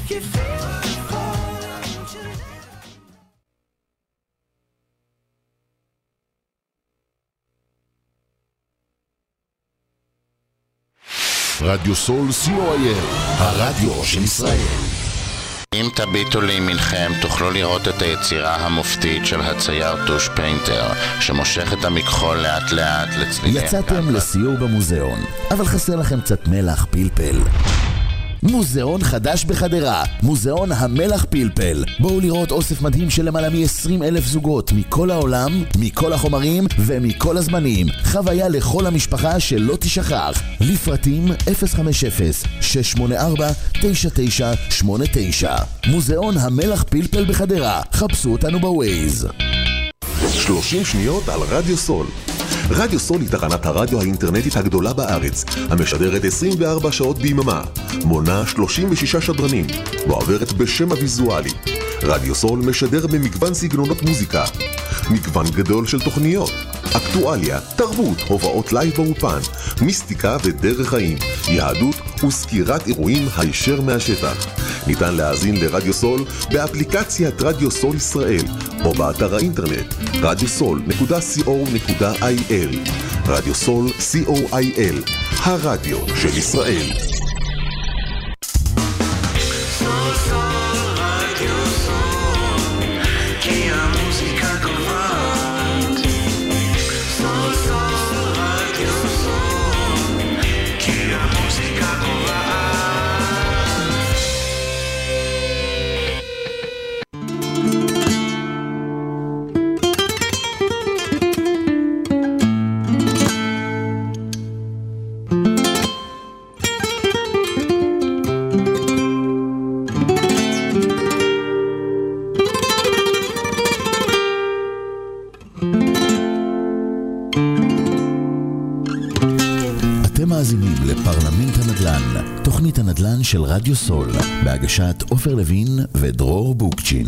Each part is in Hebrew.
רדיו סול COIL, הרדיו של ישראל. אם תביטו לימינכם תוכלו לראות את היצירה המופתית של הצייר טוש פיינטר שמושך את המכחול לאט לאט לצלילי הקו. יצאתם לסיור במוזיאון, אבל חסר לכם קצת מלח פלפל. מוזיאון חדש בחדרה, מוזיאון המלח פלפל. בואו לראות אוסף מדהים של למעלה מ-20,000 זוגות מכל העולם, מכל החומרים ומכל הזמנים. חוויה לכל המשפחה שלא תשכח. לפרטים 050-684-9989. מוזיאון המלח פלפל בחדרה. חפשו אותנו בווייז. 30 שניות על רדיו סול. רדיו סול היא תחנת הרדיו האינטרנטית הגדולה בארץ, המשדרת 24 שעות ביממה, מונה 36 שדרנים, ועוברת בשם הוויזואלי. רדיו סול משדר במגוון סגנונות מוזיקה, מגוון גדול של תוכניות, אקטואליה, תרבות, הופעות לייב באופן, מיסטיקה ודרך חיים, יהדות וסקירת אירועים הישר מהשטח. ניתן להאזין לרדיו סול באפליקציית רדיו סול ישראל או באתר האינטרנט radiosol.co.il. רדיו סול COIL, הרדיו של ישראל. לפרלמנט הנדל"ן, תוכנית הנדל"ן של רדיו סול, בהגשת עופר לוין ודרור בוקצ'ין.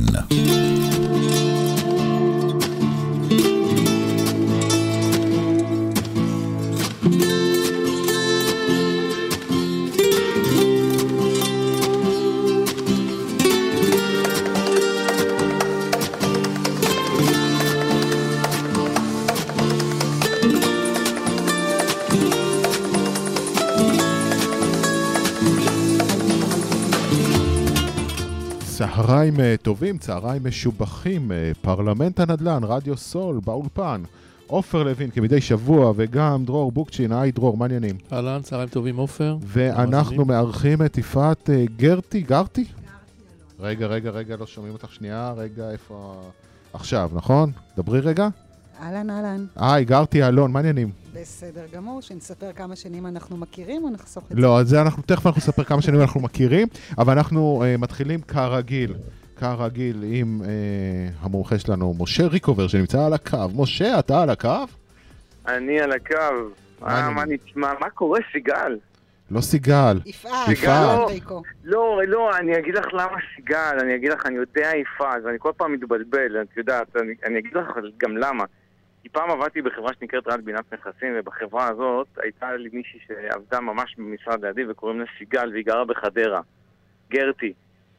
צהריים טובים, צהריים משובחים, פרלמנט הנדל"ן, רדיו סול, באולפן, עופר לוין כמדי שבוע וגם דרור בוקצ'ין. היי דרור, מה העניינים? אהלן, צהריים טובים עופר. ואנחנו מארחים את יפעת גרתי. רגע, לא שומעים אותך שנייה, רגע, איפה... עכשיו, נכון? דברי רגע. אהלן. היי, גרתי אלון, מה העניינים? בסדר גמור, שנספר כמה שנים אנחנו מכירים או נחסוך את זה? לא, אז זה אנחנו תכף נספר כמה שנים אנחנו מכירים, אבל אנחנו מתחילים כרגיל עם המומחה שלנו, משה ריקובר, שנמצא על הקו. משה, אתה על הקו? אני על הקו. מה נשמע? מה קורה, סיגל? לא סיגל. יפעת. לא, אני אגיד לך למה סיגל, אני אגיד לך, אני יודע יפעת, ואני כל פעם מתבלבל, את יודעת, אני אגיד לך גם למה. כי פעם עבדתי בחברה שנקראת רעד בינת נכסים, ובחברה הזאת הייתה לי מישהי שעבדה ממש במשרד לידי, וקוראים לה סיגל, והיא גרה בחדרה. גרתי.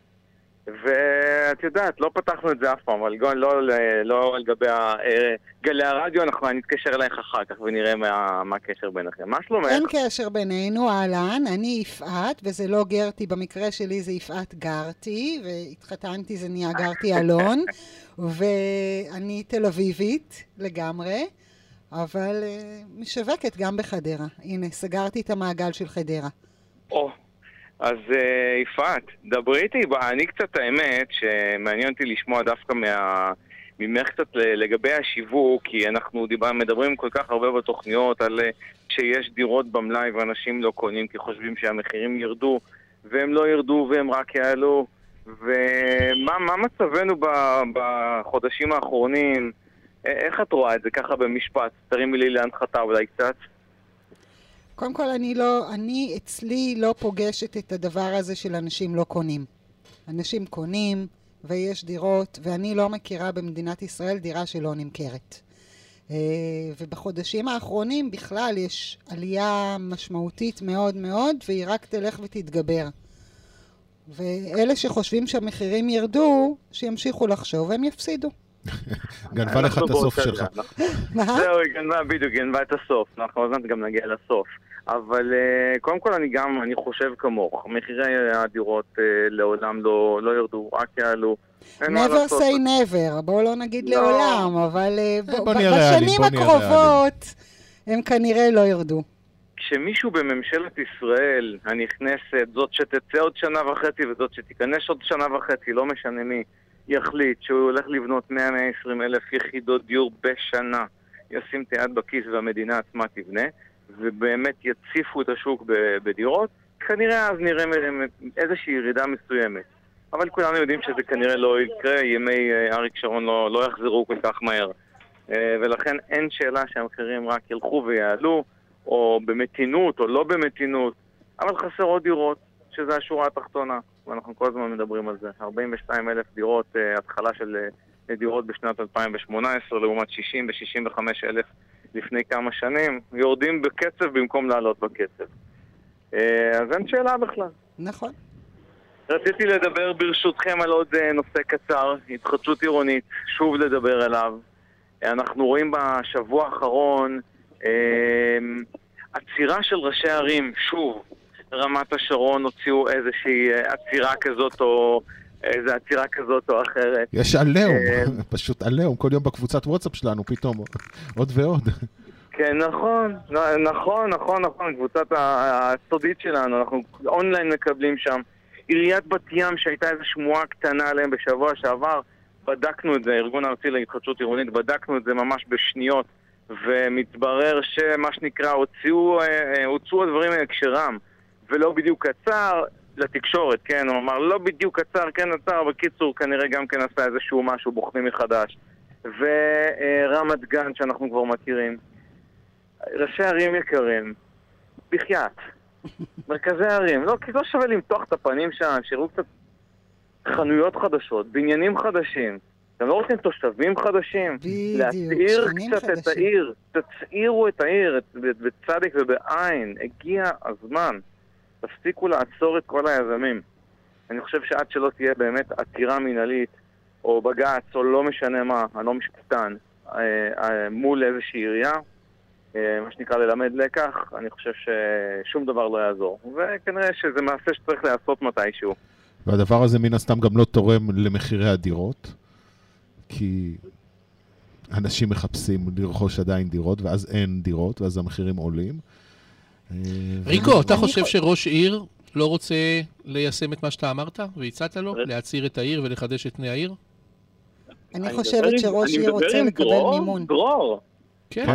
ואת יודעת, לא פתחנו את זה אף פעם, אבל לא על גבי גלי הרדיו, אני נתקשר אלייך אחר כך ונראה מה הקשר ביניכם. מה שלומך? אין קשר בינינו, אהלן, אני יפעת, וזה לא גרתי, במקרה שלי זה יפעת גרתי, והתחתנתי זה נהיה גרתי אלון, ואני תל אביבית לגמרי, אבל משווקת גם בחדרה. הנה, סגרתי את המעגל של חדרה. אז יפעת, דברי איתי, אני קצת האמת שמעניין אותי לשמוע דווקא ממך קצת לגבי השיווק, כי אנחנו מדברים כל כך הרבה בתוכניות על שיש דירות במלאי ואנשים לא קונים כי חושבים שהמחירים ירדו, והם לא ירדו והם רק יעלו, ומה מצבנו בחודשים האחרונים? איך את רואה את זה ככה במשפט? תרימי לי להנחתה אולי קצת. קודם כל, אני אצלי לא פוגשת את הדבר הזה של אנשים לא קונים. אנשים קונים ויש דירות, ואני לא מכירה במדינת ישראל דירה שלא נמכרת. ובחודשים האחרונים בכלל יש עלייה משמעותית מאוד מאוד, והיא רק תלך ותתגבר. ואלה שחושבים שהמחירים ירדו, שימשיכו לחשוב והם יפסידו. גנבה לך את הסוף שלך. מה? זהו, בדיוק, גנבה את הסוף. אנחנו עוד גם נגיע לסוף. אבל קודם כל אני חושב כמוך. מחירי הדירות לעולם לא ירדו, רק יעלו. never say never, בואו לא נגיד לעולם, אבל בשנים הקרובות הם כנראה לא ירדו. כשמישהו בממשלת ישראל הנכנסת, זאת שתצא עוד שנה וחצי וזאת שתיכנס עוד שנה וחצי, לא משנה מי, יחליט שהוא הולך לבנות 100-120 אלף יחידות דיור בשנה, ישים את היד בכיס והמדינה עצמה תבנה, ובאמת יציפו את השוק בדירות, כנראה אז נראה איזושהי ירידה מסוימת. אבל כולנו יודעים שזה כנראה לא יקרה, ימי אריק שרון לא יחזרו כל כך מהר. ולכן אין שאלה שהמחירים רק ילכו ויעלו, או במתינות או לא במתינות, אבל חסר עוד דירות, שזה השורה התחתונה, ואנחנו כל הזמן מדברים על זה. 42,000 דירות, התחלה של דירות בשנת 2018, לעומת 60 ו-65,000 לפני כמה שנים, יורדים בקצב במקום לעלות בקצב. אז אין שאלה בכלל. נכון. רציתי לדבר ברשותכם על עוד נושא קצר, התחדשות עירונית, שוב לדבר עליו. אנחנו רואים בשבוע האחרון עצירה של ראשי ערים, שוב, רמת השרון הוציאו איזושהי עצירה כזאת או איזו עצירה כזאת או אחרת. יש עליהום, פשוט עליהום, כל יום בקבוצת וואטסאפ שלנו פתאום, עוד ועוד. כן, נכון, קבוצת הסודית שלנו, אנחנו אונליין מקבלים שם. עיריית בת ים שהייתה איזו שמועה קטנה עליהם בשבוע שעבר, בדקנו את זה, ארגון הארצי להתחדשות עירונית, בדקנו את זה ממש בשניות, ומתברר שמה שנקרא הוצאו הדברים מהקשרם, ולא בדיוק קצר לתקשורת, כן, הוא אמר לא בדיוק קצר, כן קצר, בקיצור כנראה גם כן עשה איזשהו משהו בוחנים מחדש. ורמת גן שאנחנו כבר מכירים, ראשי ערים יקרים, בחייאת, מרכזי הערים, לא, כי לא שווה למתוח את הפנים שם, שיראו קצת חנויות חדשות, בניינים חדשים, אתם לא רוצים תושבים חדשים? להצעיר קצת את העיר, תצעירו את העיר, בצדק ובעין, הגיע הזמן, תפסיקו לעצור את כל היזמים. אני חושב שעד שלא תהיה באמת עתירה מנהלית, או בג"ץ, או לא משנה מה, אני לא משפטן, מול איזושהי עירייה, מה שנקרא ללמד לקח, אני חושב ששום דבר לא יעזור. וכנראה שזה מעשה שצריך לעשות מתישהו. והדבר הזה מן הסתם גם לא תורם למחירי הדירות, כי אנשים מחפשים לרכוש עדיין דירות, ואז אין דירות, ואז המחירים עולים. ריקו, אתה חושב שראש עיר לא רוצה ליישם את מה שאתה אמרת, והצעת לו, להצעיר את העיר ולחדש את פני העיר? אני חושבת שראש עיר רוצה לקבל מימון. דרור. כן,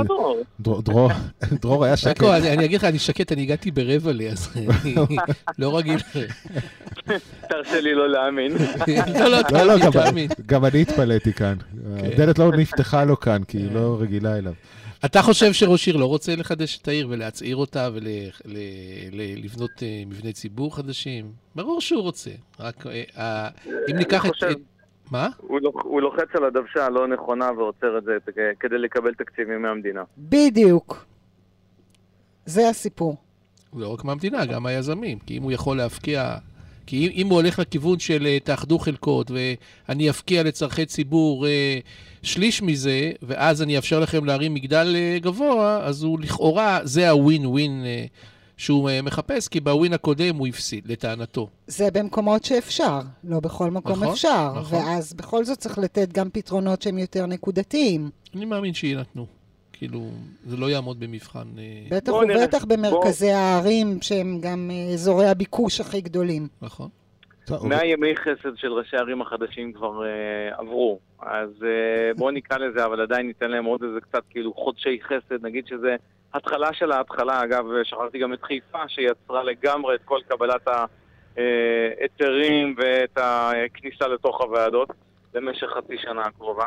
דרור היה שקט. אני אגיד לך, אני שקט, אני הגעתי ברבע לי, אז אני לא רגיל. תרשה לי לא להאמין. לא, תאמין. גם אני התפלאתי כאן. הדלת לא נפתחה לו כאן, כי היא לא רגילה אליו. אתה חושב שראש עיר לא רוצה לחדש את העיר ולהצעיר אותה ולבנות מבני ציבור חדשים? ברור שהוא רוצה. רק אם ניקח את... מה? הוא לוחץ על הדוושה הלא נכונה ועוצר את זה כדי לקבל תקציבים מהמדינה. בדיוק. זה הסיפור. לא רק מהמדינה, גם היזמים. כי אם הוא יכול להפקיע... כי אם הוא הולך לכיוון של תאחדו חלקות, ואני אפקיע לצרכי ציבור שליש מזה, ואז אני אפשר לכם להרים מגדל גבוה, אז הוא לכאורה, זה הווין ווין שהוא מחפש, כי בווין הקודם הוא הפסיד, לטענתו. זה במקומות שאפשר, לא בכל מקום אפשר, ואז בכל זאת צריך לתת גם פתרונות שהם יותר נקודתיים. אני מאמין שיינתנו. כאילו, זה לא יעמוד במבחן. בטח ובטח במרכזי הערים, שהם גם אזורי הביקוש הכי גדולים. נכון. 100 ימי חסד של ראשי הערים החדשים כבר עברו. אז בואו נקרא לזה, אבל עדיין ניתן להם עוד איזה קצת כאילו חודשי חסד. נגיד שזה התחלה של ההתחלה. אגב, שכחתי גם את חיפה, שיצרה לגמרי את כל קבלת ההיתרים ואת הכניסה לתוך הוועדות במשך חצי שנה הקרובה.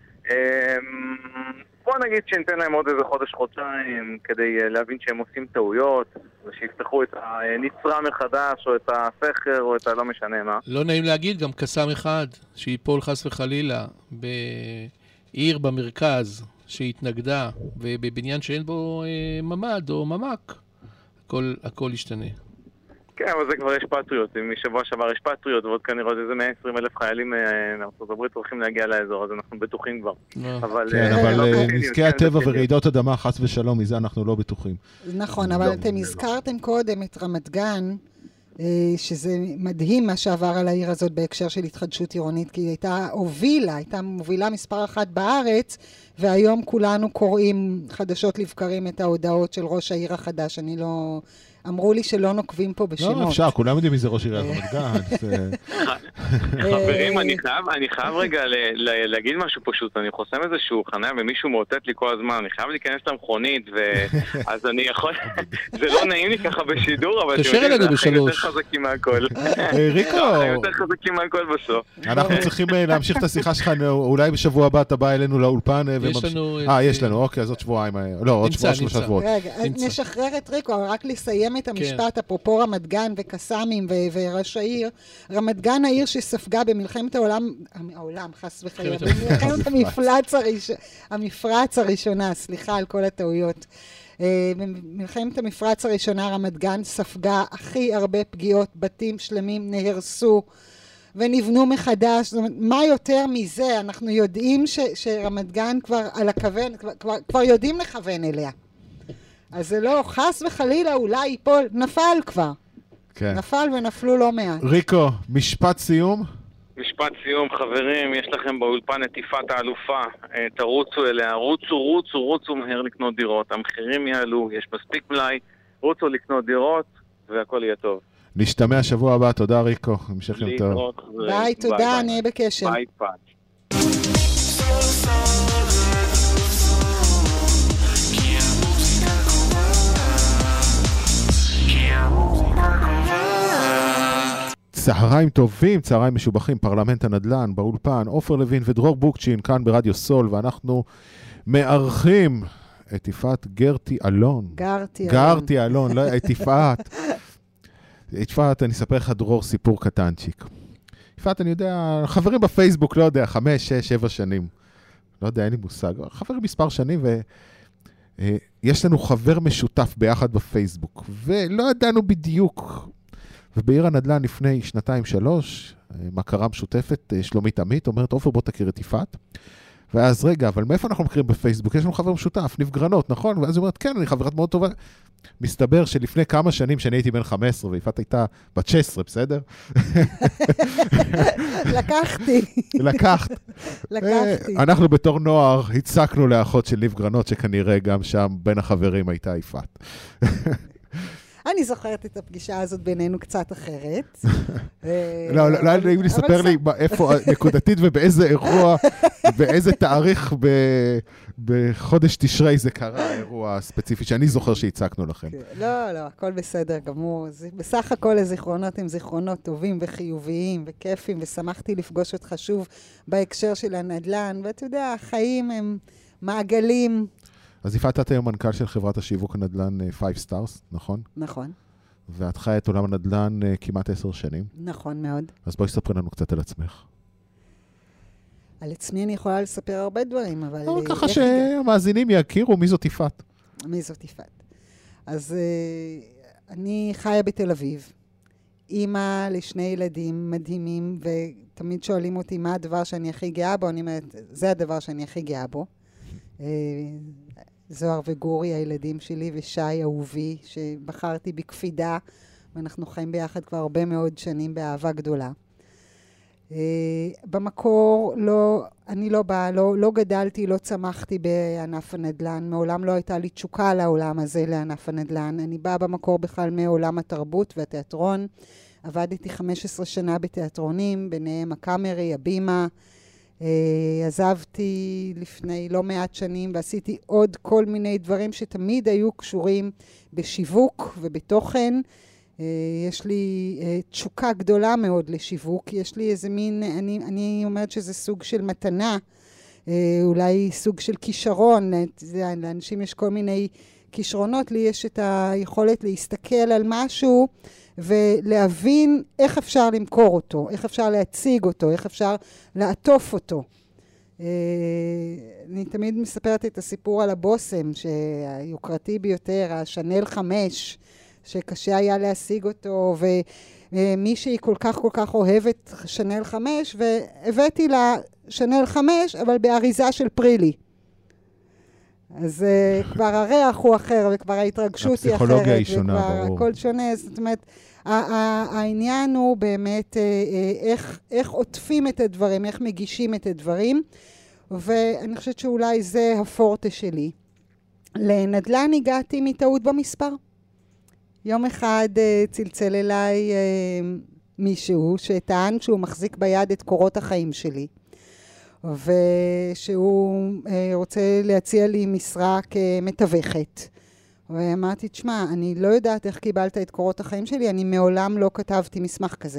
בוא נגיד שניתן להם עוד איזה חודש-חודשיים כדי להבין שהם עושים טעויות ושיפתחו את הנצרה מחדש או את הסכר או את הלא משנה מה. לא נעים להגיד, גם קסם אחד שיפול חס וחלילה בעיר במרכז שהתנגדה ובבניין שאין בו ממד או ממק, הכל ישתנה. כן, אבל זה כבר יש פטריוט, משבוע שעבר יש פטריוט, ועוד כנראה איזה 120,000 חיילים מארצות הברית הולכים להגיע לאזור, אז אנחנו בטוחים כבר. כן, אבל נזקי הטבע ורעידות אדמה, חס ושלום, מזה אנחנו לא בטוחים. נכון, אבל אתם הזכרתם קודם את רמת גן, שזה מדהים מה שעבר על העיר הזאת בהקשר של התחדשות עירונית, כי היא הייתה מובילה מספר אחת בארץ, והיום כולנו קוראים חדשות לבקרים את ההודעות של ראש העיר החדש. אמרו לי שלא נוקבים פה בשמות. לא, אפשר, כולם יודעים מי זה ראש עיריית רמת גן. חברים, אני חייב רגע להגיד משהו פשוט. אני חוסם איזשהו חניה ומישהו מאותת לי כל הזמן. אני חייב להיכנס למכונית, אז אני יכול... זה לא נעים לי ככה בשידור, אבל תשאר אלינו בשלוש. יותר חזקים מהכל. ריקו! יותר חזקים מהכל בסוף. אנחנו צריכים להמשיך את השיחה שלך, אולי בשבוע הבא אתה בא אלינו לאולפן. יש לנו, אוקיי, אז עוד שבועיים. לא, עוד שלושה שבועות. רגע, נשחרר את ריקו, רק לסיים את המשפט, אפרופו רמת גן וקסאמים וראש העיר. רמת גן העיר שספגה במלחמת העולם, חס וחלילה, במלחמת המפרץ הראשונה, סליחה על כל הטעויות. במלחמת המפרץ הראשונה רמת גן ספגה הכי הרבה פגיעות, בתים שלמים נהרסו ונבנו מחדש. זאת אומרת, מה יותר מזה? אנחנו יודעים שרמת גן כבר על הכוון, כבר יודעים לכוון אליה. אז זה לא, חס וחלילה, אולי ייפול, נפל כבר. כן. נפל ונפלו לא מעט. ריקו, משפט סיום? משפט סיום, חברים, יש לכם באולפן את יפעת האלופה, תרוצו אליה, רוצו מהר לקנות דירות, המחירים יעלו, יש מספיק מלאי, רוצו לקנות דירות, והכל יהיה טוב. נשתמע שבוע הבא, תודה ריקו, המשך יום טוב. ביי, תודה, נהיה בקשר. ביי, יפעת. צהריים טובים, צהריים משובחים, פרלמנט הנדל"ן, באולפן, עופר לוין ודרור בוקצ'ין, כאן ברדיו סול, ואנחנו מארחים את יפעת גרטי אלון. גרטי אלון, לא, את יפעת. יפעת, אני אספר לך דרור סיפור קטנצ'יק. יפעת, אני יודע, חברים בפייסבוק, לא יודע, 5, 6, 7 שנים. לא יודע, אין לי מושג. חברים מספר שנים, ויש לנו חבר משותף ביחד בפייסבוק, ולא ידענו בדיוק. ובעיר הנדל"ן לפני 2-3, מכרה משותפת, שלומית עמית, אומרת, עופר, בוא תכיר את יפעת. ואז רגע, אבל מאיפה אנחנו מכירים בפייסבוק? יש לנו חבר משותף, נפגרנות, נכון? ואז היא אומרת, כן, אני חברת מאוד טובה. מסתבר שלפני כמה שנים, שאני הייתי בן 15, ויפעת הייתה בת 16, בסדר? לקחת. אנחנו בתור נוער הצקנו לאחות של נפגרנות, שכנראה גם שם בין החברים הייתה יפעת. אני זוכרת את הפגישה הזאת בינינו קצת אחרת. לא, אם לספר לי איפה נקודתית ובאיזה אירוע, באיזה תאריך בחודש תשרי זה קרה, האירוע הספציפי שאני זוכר שהצקנו לכם. לא, הכל בסדר גמור. בסך הכל הזיכרונות הם זיכרונות טובים וחיוביים וכיפים, ושמחתי לפגוש אותך שוב בהקשר של הנדל"ן, ואתה יודע, החיים הם מעגלים. אז יפעת, את היום מנכ"ל של חברת השיווק הנדל"ן 5 Stars, נכון? נכון. ואת חיה את עולם הנדל"ן כמעט 10 שנים. נכון מאוד. אז בואי ספרי לנו קצת על עצמך. על עצמי אני יכולה לספר הרבה דברים, אבל... ככה שהמאזינים יכירו מי זאת יפעת. מי זאת יפעת. אז אני חיה בתל אביב. אימא לשני ילדים מדהימים, ותמיד שואלים אותי מה הדבר שאני הכי גאה בו. אני אומרת, זה הדבר שאני הכי גאה בו. זוהר וגורי, הילדים שלי, ושי אהובי, שבחרתי בקפידה, ואנחנו חיים ביחד כבר הרבה מאוד שנים באהבה גדולה. במקור אני לא גדלתי, לא צמחתי בענף הנדל"ן, מעולם לא הייתה לי תשוקה לעולם הזה, לענף הנדל"ן. אני באה במקור בכלל מעולם התרבות והתיאטרון, עבדתי 15 שנה בתיאטרונים, ביניהם הקאמרי, הבימה, עזבתי לפני לא מעט שנים ועשיתי עוד כל מיני דברים שתמיד היו קשורים בשיווק ובתוכן. יש לי תשוקה גדולה מאוד לשיווק, יש לי איזה מין, אני אומרת שזה סוג של מתנה, אולי סוג של כישרון, לאנשים יש כל מיני כישרונות, לי יש את היכולת להסתכל על משהו ולהבין איך אפשר למכור אותו, איך אפשר להציג אותו, איך אפשר לעטוף אותו. אני תמיד מספרת את הסיפור על הבוסם, שהיוקרתי ביותר, השנל 5, שקשה היה להשיג אותו, ומישהי כל כך אוהבת שנל 5, והבאתי לה שנל 5, אבל באריזה של פרילי. אז כבר הריח הוא אחר, וכבר ההתרגשות היא אחרת. הפסיכולוגיה היא שונה, וכבר ברור. הכל שונה. זאת אומרת, העניין הוא באמת איך עוטפים את הדברים, איך מגישים את הדברים, ואני חושבת שאולי זה הפורטה שלי. לנדל"ן הגעתי מטעות במספר. יום אחד צלצל אליי מישהו שטען שהוא מחזיק ביד את קורות החיים שלי, ושהוא רוצה להציע לי משרה כמתווכת. ואמרתי, תשמע, אני לא יודעת איך קיבלת את קורות החיים שלי, אני מעולם לא כתבתי מסמך כזה.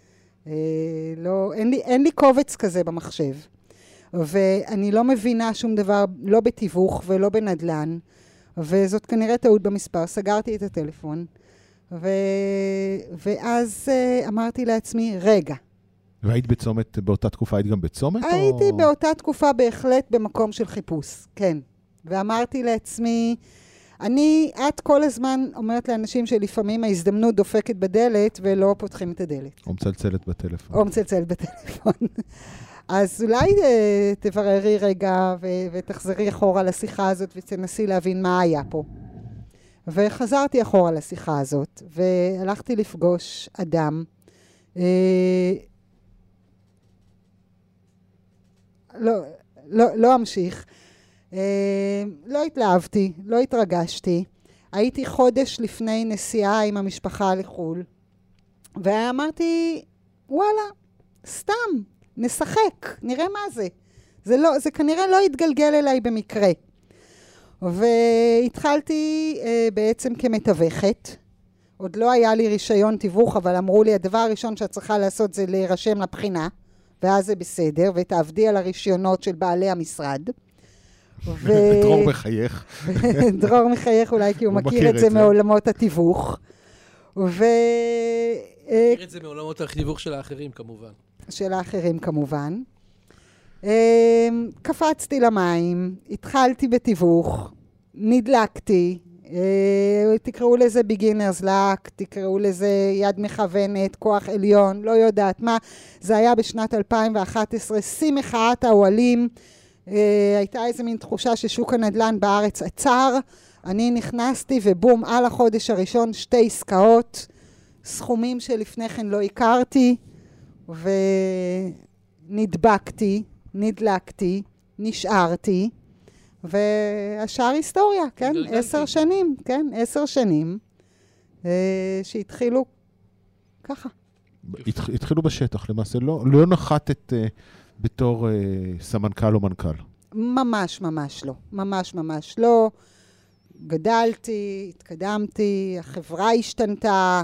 אין לי קובץ כזה במחשב. ואני לא מבינה שום דבר, לא בתיווך ולא בנדלן, וזאת כנראה טעות במספר. סגרתי את הטלפון, ואז אמרתי לעצמי, רגע. והיית בצומת, באותה תקופה היית גם בצומת? הייתי באותה תקופה בהחלט במקום של חיפוש, כן. ואמרתי לעצמי, את כל הזמן אומרת לאנשים שלפעמים ההזדמנות דופקת בדלת ולא פותחים את הדלת. או מצלצלת בטלפון. או מצלצלת בטלפון. אז אולי תבררי רגע ותחזרי אחורה לשיחה הזאת ותנסי להבין מה היה פה. וחזרתי אחורה לשיחה הזאת, והלכתי לפגוש אדם. לא אמשיך. לא התלהבתי, לא התרגשתי. הייתי חודש לפני נסיעה עם המשפחה לחול, ואמרתי, וואלה, סתם, נשחק, נראה מה זה. זה כנראה לא יתגלגל אליי במקרה. והתחלתי בעצם כמתווכת. עוד לא היה לי רישיון תיווך, אבל אמרו לי, הדבר הראשון שאת צריכה לעשות זה להירשם לבחינה, ואז זה בסדר, ותעבדי על הרישיונות של בעלי המשרד. דרור מחייך. דרור מחייך אולי, כי הוא מכיר את זה מעולמות התיווך. מכיר את זה מעולמות התיווך של האחרים, כמובן. של האחרים, כמובן. קפצתי למים, התחלתי בתיווך, נדלקתי, תקראו לזה beginner's luck, תקראו לזה יד מכוונת, כוח עליון, לא יודעת מה. זה היה בשנת 2011, שיא מחאת האוהלים. הייתה איזה מין תחושה ששוק הנדל"ן בארץ עצר. אני נכנסתי ובום, על החודש הראשון 2 עסקאות, סכומים שלפני כן לא הכרתי, ונדבקתי, נדלקתי, נשארתי, והשאר היסטוריה, כן? 10 שנים, כן? 10 שנים, שהתחילו ככה. התחילו בשטח, למעשה, לא נחתת בתור סמנכ"ל או מנכ"ל. ממש לא. ממש לא. גדלתי, התקדמתי, החברה השתנתה,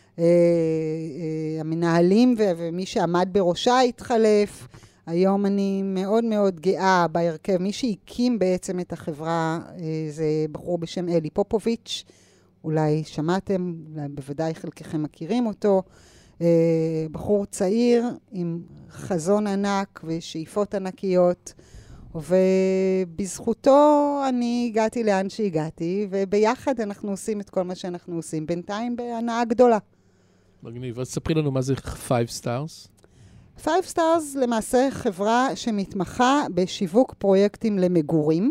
המנהלים ומי שעמד בראשה התחלף. היום אני מאוד מאוד גאה בהרכב. מי שהקים בעצם את החברה זה בחור בשם אלי פופוביץ', אולי שמעתם, אולי בוודאי חלקכם מכירים אותו. בחור צעיר עם חזון ענק ושאיפות ענקיות, ובזכותו אני הגעתי לאן שהגעתי, וביחד אנחנו עושים את כל מה שאנחנו עושים, בינתיים בהנאה גדולה. מגניב, אז ספרי לנו מה זה 5 Stars. 5 Stars למעשה חברה שמתמחה בשיווק פרויקטים למגורים,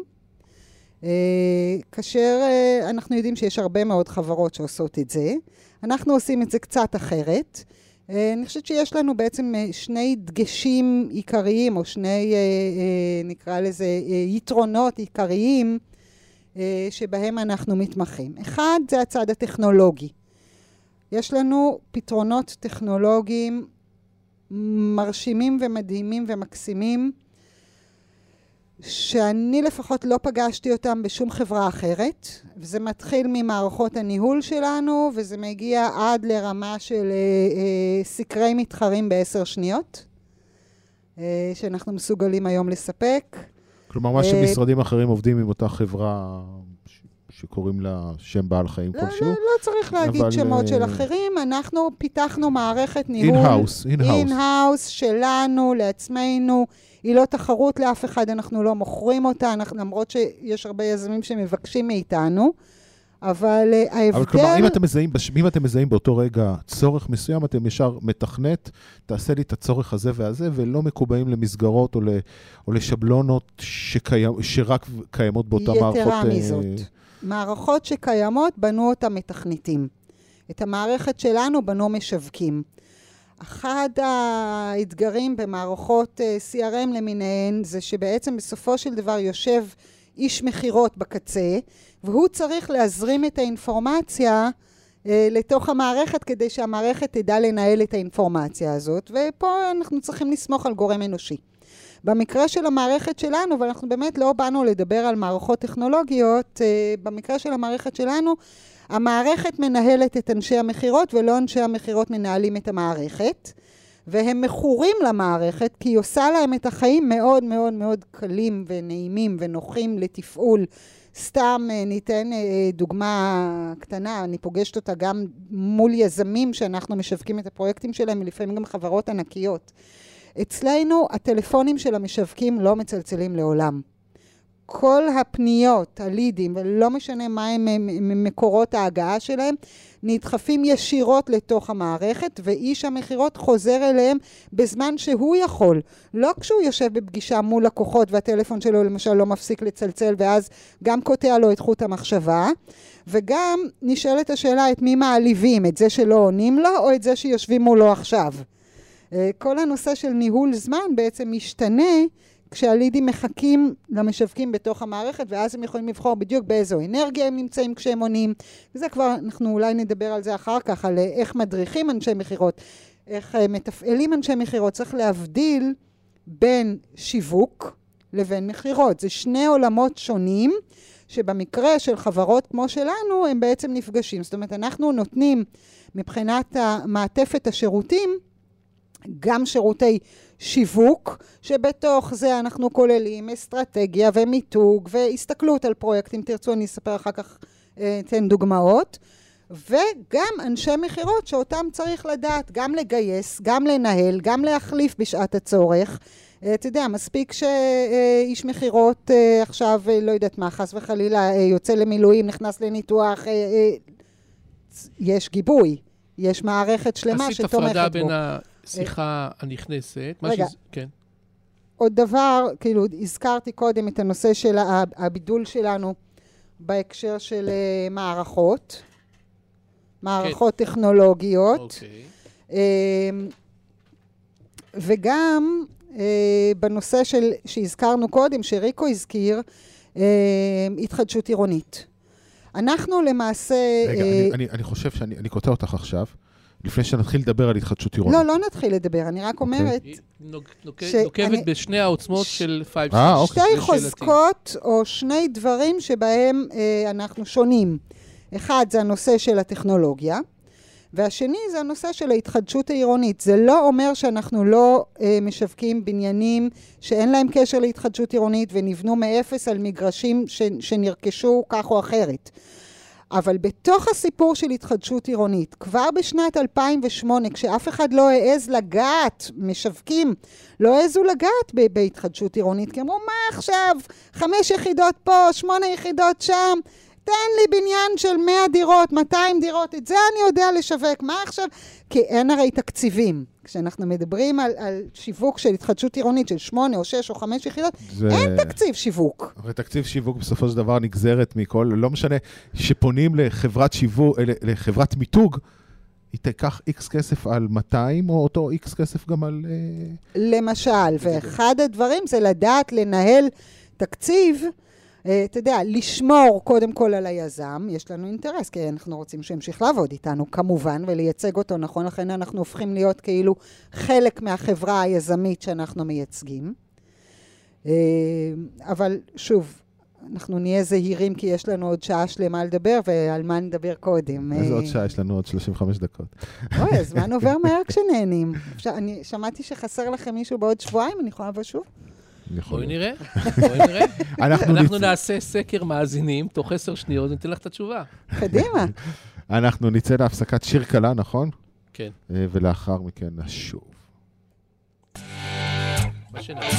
כאשר אנחנו יודעים שיש הרבה מאוד חברות שעושות את זה. אנחנו עושים את זה קצת אחרת. אני חושבת שיש לנו בעצם 2 דגשים עיקריים, או 2, נקרא לזה, יתרונות עיקריים, שבהם אנחנו מתמחים. אחד, זה הצד הטכנולוגי. יש לנו פתרונות טכנולוגיים מרשימים ומדהימים ומקסימים, שאני לפחות לא פגשתי אותם בשום חברה אחרת, וזה מתחיל ממערכות הניהול שלנו, וזה מגיע עד לרמה של סקרי מתחרים ב10 שניות, שאנחנו מסוגלים היום לספק. כלומר, מה שמשרדים אחרים עובדים עם אותה חברה שקוראים לה שם בעל חיים כלשהו. לא צריך להגיד שמות של אחרים, אנחנו פיתחנו מערכת ניהול in-house שלנו, לעצמנו, היא לא תחרות לאף אחד, אנחנו לא מוכרים אותה, למרות שיש הרבה יזמים שמבקשים מאיתנו, אבל ההבדל... אבל כלומר, אם אתם מזהים באותו רגע צורך מסוים, אתם ישר מתכנת, תעשה לי את הצורך הזה והזה, ולא מקובעים למסגרות או לשבלונות שרק קיימות באותה מערכות... יתרה מזאת. מערכות שקיימות בנו אותם מתכניתים. את המערכת שלנו בנו משווקים. אחד האתגרים במערכות CRM למיניהן, זה שבעצם בסופו של דבר יושב איש מחירות בקצה, והוא צריך להזרים את האינפורמציה לתוך המערכת, כדי שהמערכת תדע לנהל את האינפורמציה הזאת, ופה אנחנו צריכים לסמוך על גורם אנושי. במקרה של המערכת שלנו, ואנחנו באמת לא באנו לדבר על מערכות טכנולוגיות, במקרה של המערכת שלנו, המערכת מנהלת את אנשי המחירות, ולא אנשי המחירות מנהלים את המערכת, והם מכורים למערכת, כי היא עושה להם את החיים מאוד מאוד מאוד קלים ונעימים ונוחים לתפעול. סתם ניתן דוגמה קטנה, אני פוגשת אותה גם מול יזמים שאנחנו משווקים את הפרויקטים שלהם, ולפעמים גם חברות ענקיות. אצלנו הטלפונים של המשווקים לא מצלצלים לעולם. כל הפניות, הלידים, ולא משנה מה הם מקורות ההגעה שלהם, נדחפים ישירות לתוך המערכת, ואיש המחירות חוזר אליהם בזמן שהוא יכול. לא כשהוא יושב בפגישה מול לקוחות, והטלפון שלו למשל לא מפסיק לצלצל, ואז גם קוטע לו את חוט המחשבה, וגם נשאלת השאלה את מי מעליבים, את זה שלא עונים לו, או את זה שיושבים מולו עכשיו. כל הנושא של ניהול זמן בעצם משתנה, כשהלידים מחכים למשווקים בתוך המערכת, ואז הם יכולים לבחור בדיוק באיזו אנרגיה הם נמצאים כשהם עונים. וזה כבר, אנחנו אולי נדבר על זה אחר כך, על איך מדריכים אנשי מחירות, איך מתפעלים אנשי מחירות. צריך להבדיל בין שיווק לבין מחירות. זה שני עולמות שונים, שבמקרה של חברות כמו שלנו, הם בעצם נפגשים. זאת אומרת, אנחנו נותנים מבחינת המעטפת השירותים, גם שירותי שיווק, שבתוך זה אנחנו כוללים אסטרטגיה ומיתוג והסתכלות על פרויקטים. תרצו, אני אספר אחר כך, תן דוגמאות. וגם אנשי מחירות שאותם צריך לדעת, גם לגייס, גם לנהל, גם להחליף בשעת הצורך. אתה יודע, מספיק שאיש מחירות עכשיו, לא יודעת מה, חס וחלילה, יוצא למילואים, נכנס לניתוח, יש גיבוי, יש מערכת שלמה שתומכת בו. עשית הפרדה בין השיחה הנכנסת. רגע, כן. עוד דבר, כאילו, הזכרתי קודם את הנושא של הבידול שלנו בהקשר של מערכות טכנולוגיות, וגם בנושא שהזכרנו קודם, שריקו הזכיר, התחדשות עירונית. אנחנו למעשה... רגע, אני חושב שאני קוטע אותך עכשיו, לפני שנתחיל לדבר על התחדשות עירונית. לא נתחיל לדבר, אני רק אומרת... היא נוקבת בשני העוצמות של 5. שתי חוזקות או שני דברים שבהם אנחנו שונים. אחד זה הנושא של הטכנולוגיה, והשני זה הנושא של ההתחדשות העירונית. זה לא אומר שאנחנו לא משווקים בניינים שאין להם קשר להתחדשות עירונית, ונבנו מאפס על מגרשים שנרכשו כך או אחרת. אבל בתוך הסיפור של התחדשות עירונית, כבר בשנת 2008, כשאף אחד לא העז לגעת, משווקים, לא העזו לגעת בהתחדשות עירונית, כי אמרו, מה עכשיו? 5 יחידות פה, 8 יחידות שם, תן לי בניין של 100 דירות, 200 דירות, את זה אני יודע לשווק, מה עכשיו? כי אין הרי תקציבים. כשאנחנו מדברים על שיווק של התחדשות עירונית של 8 או 6 או 5 יחידות, אין תקציב שיווק. הרי תקציב שיווק בסופו של דבר נגזרת מכל, לא משנה שפונים לחברת שיווק, לחברת מיתוג, היא תיקח X כסף על 200 או אותו X כסף גם על... למשל, ואחד הדברים זה לדעת לנהל תקציב, אתה יודע, לשמור קודם כל על היזם, יש לנו אינטרס, כי אנחנו רוצים שימשיך לעבוד איתנו כמובן, ולייצג אותו נכון, לכן אנחנו הופכים להיות כאילו חלק מהחברה היזמית שאנחנו מייצגים. אבל שוב, אנחנו נהיה זהירים כי יש לנו עוד שעה שלמה לדבר, ועל מה נדבר קודם. איזה עוד שעה? יש לנו עוד 35 דקות. אוי, הזמן עובר מהר כשנהנים. אני שמעתי שחסר לכם מישהו בעוד שבועיים, אני יכולה לבוא שוב? בואי נראה. אנחנו נעשה סקר מאזינים, תוך 10 שניות, ניתן לך את התשובה. קדימה. אנחנו נצא להפסקת שיר קלה, נכון? כן. ולאחר מכן נשוב. מה שנעשה.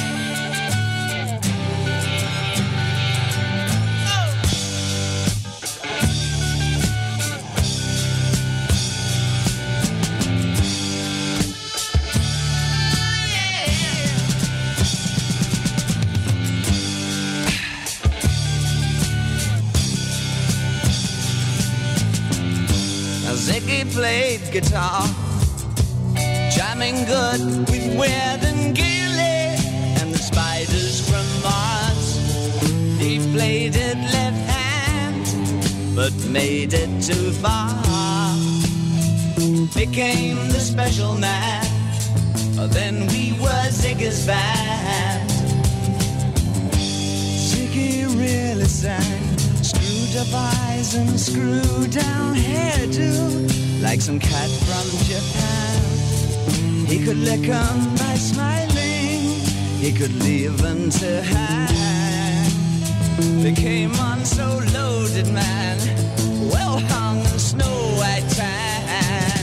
Ziggy played guitar, jamming good with Weird and Gilly and the Spiders from Mars. He played it left hand, but made it too far. Became the special man, then we were Ziggy's band. Ziggy really sang, screwed up eyes and screwed down hairdo, like some cat from Japan. He could lick 'em by smiling, he could leave 'em to hang. They came on so loaded, man, well hung in snow white tan.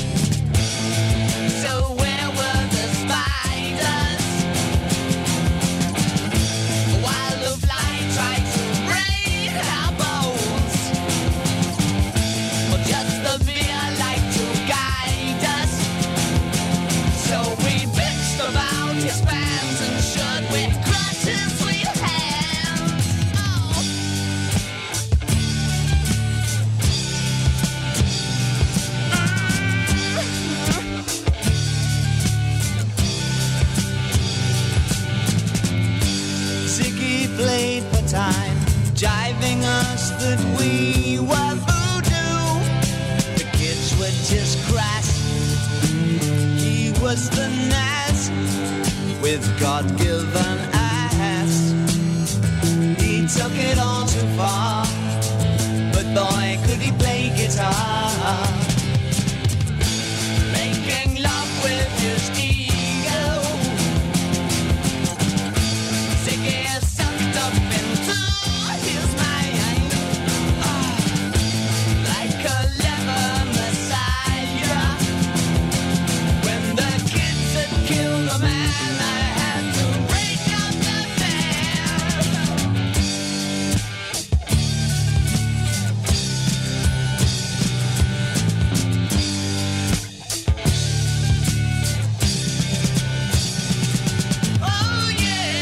So where were the spiders while the fly tried to break our bones? Well, just the fear like to guide us. So we bitched about his fans and should with crutches sweet hands. Oh. Ziggy played for time, jiving us that we were voodoo. The kids were just crass, he was the Nas with God-given ass. He took it all too far, but boy could he play guitar. Making love with his ego, Ziggy sucked up into his mind, like a leather messiah. When the kids had killed a man, I had to break up the band. Oh yeah.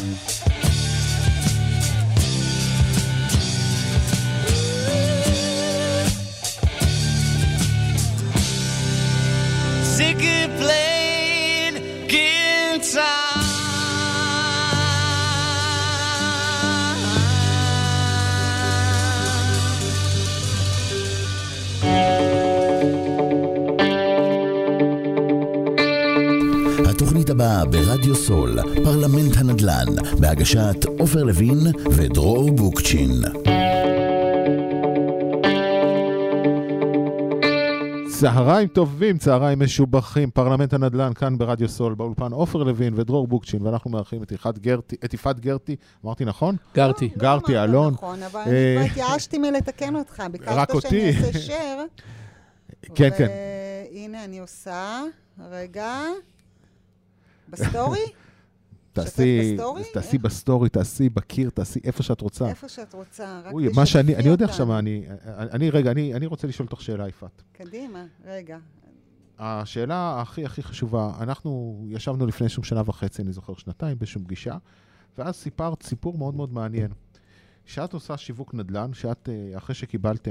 Ziggy played guitar. התוכנית הבאה ברדיו סול, פרלמנט הנדל"ן, בהגשת עופר לוין ודרור בוקצ'ין. צהריים טובים, צהריים משובחים, פרלמנט הנדל"ן כאן ברדיו סול, באולפן עופר לוין ודרור בוקצ'ין, ואנחנו מארחים את יפעת גרטי, אמרתי נכון? גרטי. גרטי אלון. נכון, אבל אני כבר התייאשתי מלתקן אותך, ביקשת שאני אעשה שר. כן, כן. והנה אני עושה, רגע, בסטורי? תעשי בסטורי, תעשי בקיר, תעשי איפה שאת רוצה. איפה שאת רוצה, רק מה שאני יודע עכשיו, אני רוצה לשאול אותך שאלה, יפעת. קדימה, רגע. השאלה הכי חשובה, אנחנו ישבנו לפני שנה וחצי, אני זוכר שנתיים, בשום פגישה, ואז סיפרת סיפור מאוד מאוד מעניין. שאת עושה שיווק נדל"ן, שאת אחרי שקיבלתם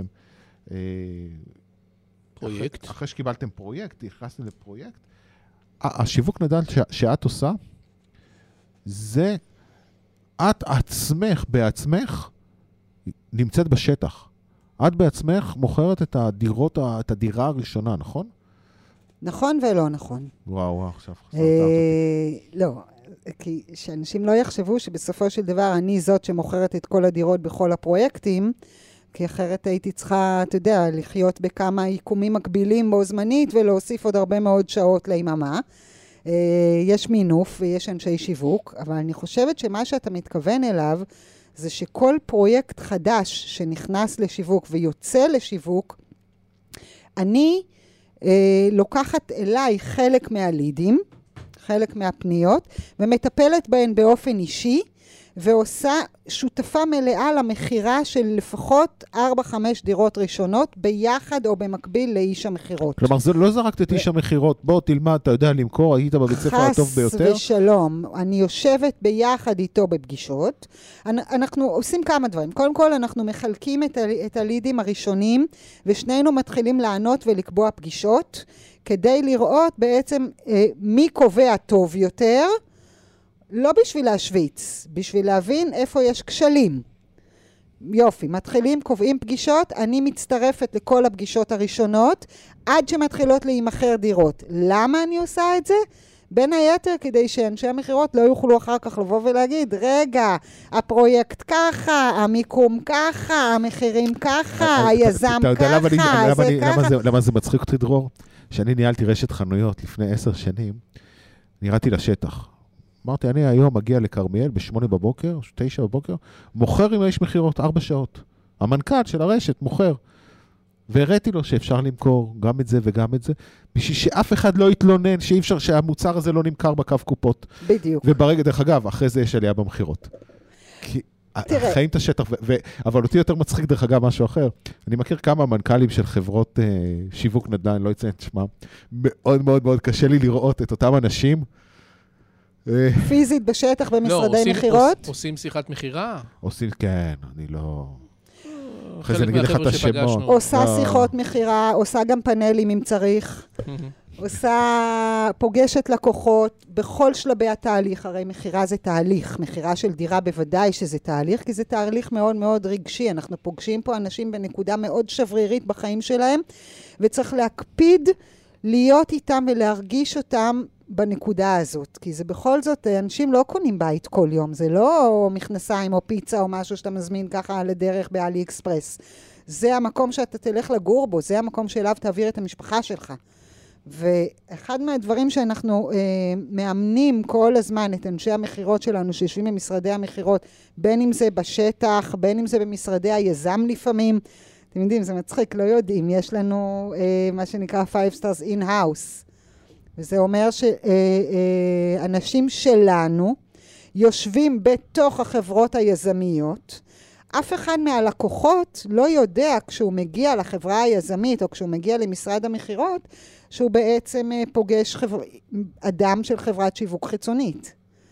פרויקט. אחרי שקיבלתם פרויקט, נכנסתם לפרויקט, השיווק נדל"ן שאת עושה, זה את עצמך בעצמך נמצאת בשטח. את בעצמך מוכרת את הדירות, את הדירה הראשונה, נכון? נכון ולא נכון. וואו, עכשיו חסרת אותי. לא, כי שאנשים לא יחשבו שבסופו של דבר אני זאת שמוכרת את כל הדירות בכל הפרויקטים, כי אחרת הייתי צריכה, אתה יודע, לחיות בכמה עיקומים מקבילים בו זמנית ולהוסיף עוד הרבה מאוד שעות ליממה. יש מינוף ויש אנשי שיווק, אבל אני חושבת שמה שאתה מתכוון אליו זה שכל פרויקט חדש שנכנס לשיווק ויוצא לשיווק, אני לוקחת אליי חלק מהלידים, חלק מהפניות, ומטפלת בהן באופן אישי, ועושה שותפה מלאה למחירה של לפחות 4-5 דירות ראשונות, ביחד או במקביל לאיש המחירות. כלומר, לא זרקת את איש המחירות, בוא תלמד, אתה יודע למכור, היית בבית ספר הטוב ביותר? חס ושלום, אני יושבת ביחד איתו בפגישות, אנחנו עושים כמה דברים. קודם כל, אנחנו מחלקים את הלידים הראשונים, ושנינו מתחילים לענות ולקבוע פגישות, כדי לראות בעצם מי קובע טוב יותר, לא בשביל להשוויץ, בשביל להבין איפה יש כשלים. יופי, מתחילים, קובעים פגישות, אני מצטרפת לכל הפגישות הראשונות, עד שמתחילות להימכר דירות. למה אני עושה את זה? בין היתר, כדי שאנשי המחירות לא יוכלו אחר כך לבוא ולהגיד, רגע, הפרויקט ככה, המיקום ככה, המחירים ככה, היזם ככה, זה ככה. למה זה מצחיק אותי, דרור? שאני ניהלתי רשת חנויות לפני 10 שנים, נראיתי לשטח. אמרתי, אני היום מגיע לקרמיאל ב8 בבוקר, 9 בבוקר, מוכר עם האיש מחירות 4 שעות. המנכ"ל של הרשת מוכר. והראיתי לו שאפשר למכור גם את זה וגם את זה, בשביל שאף אחד לא יתלונן, שאי אפשר שהמוצר הזה לא נמכר בקו קופות. בדיוק. וברגע, דרך אגב, אחרי זה יש עלייה במחירות. כי חיים את השטח, אבל אותי יותר מצחיק דרך אגב משהו אחר. אני מכיר כמה מנכ"לים של חברות שיווק נדל"ן, לא אציין את שמם, מאוד מאוד מאוד קשה לי לראות את אותם אנשים, פיזית בשטח במשרדי מחירות? עושים שיחת מחירה? עושים, כן, אני לא... אחרי זה נגיד לך את השמות. עושה שיחות מחירה, עושה גם פאנלים אם צריך, פוגשת לקוחות בכל שלבי התהליך, הרי מחירה זה תהליך, מחירה של דירה בוודאי שזה תהליך, כי זה תהליך מאוד מאוד רגשי, אנחנו פוגשים פה אנשים בנקודה מאוד שברירית בחיים שלהם, וצריך להקפיד להיות איתם ולהרגיש אותם בנקודה הזאת, כי זה בכל זאת, אנשים לא קונים בית כל יום, זה לא מכנסיים או פיצה או משהו שאתה מזמין ככה לדרך באלי אקספרס. זה המקום שאתה תלך לגור בו, זה המקום שאליו תעביר את המשפחה שלך. ואחד מהדברים שאנחנו מאמנים כל הזמן את אנשי המחירות שלנו שיושבים במשרדי המחירות, בין אם זה בשטח, בין אם זה במשרדי היזם לפעמים, אתם יודעים, זה מצחיק, לא יודעים, יש לנו מה שנקרא 5 stars in-house, וזה אומר שאנשים שלנו יושבים בתוך החברות היזמיות, אף אחד מהלקוחות לא יודע כשהוא מגיע לחברה היזמית או כשהוא מגיע למשרד המחירות, שהוא בעצם פוגש אדם של חברת שיווק חיצונית.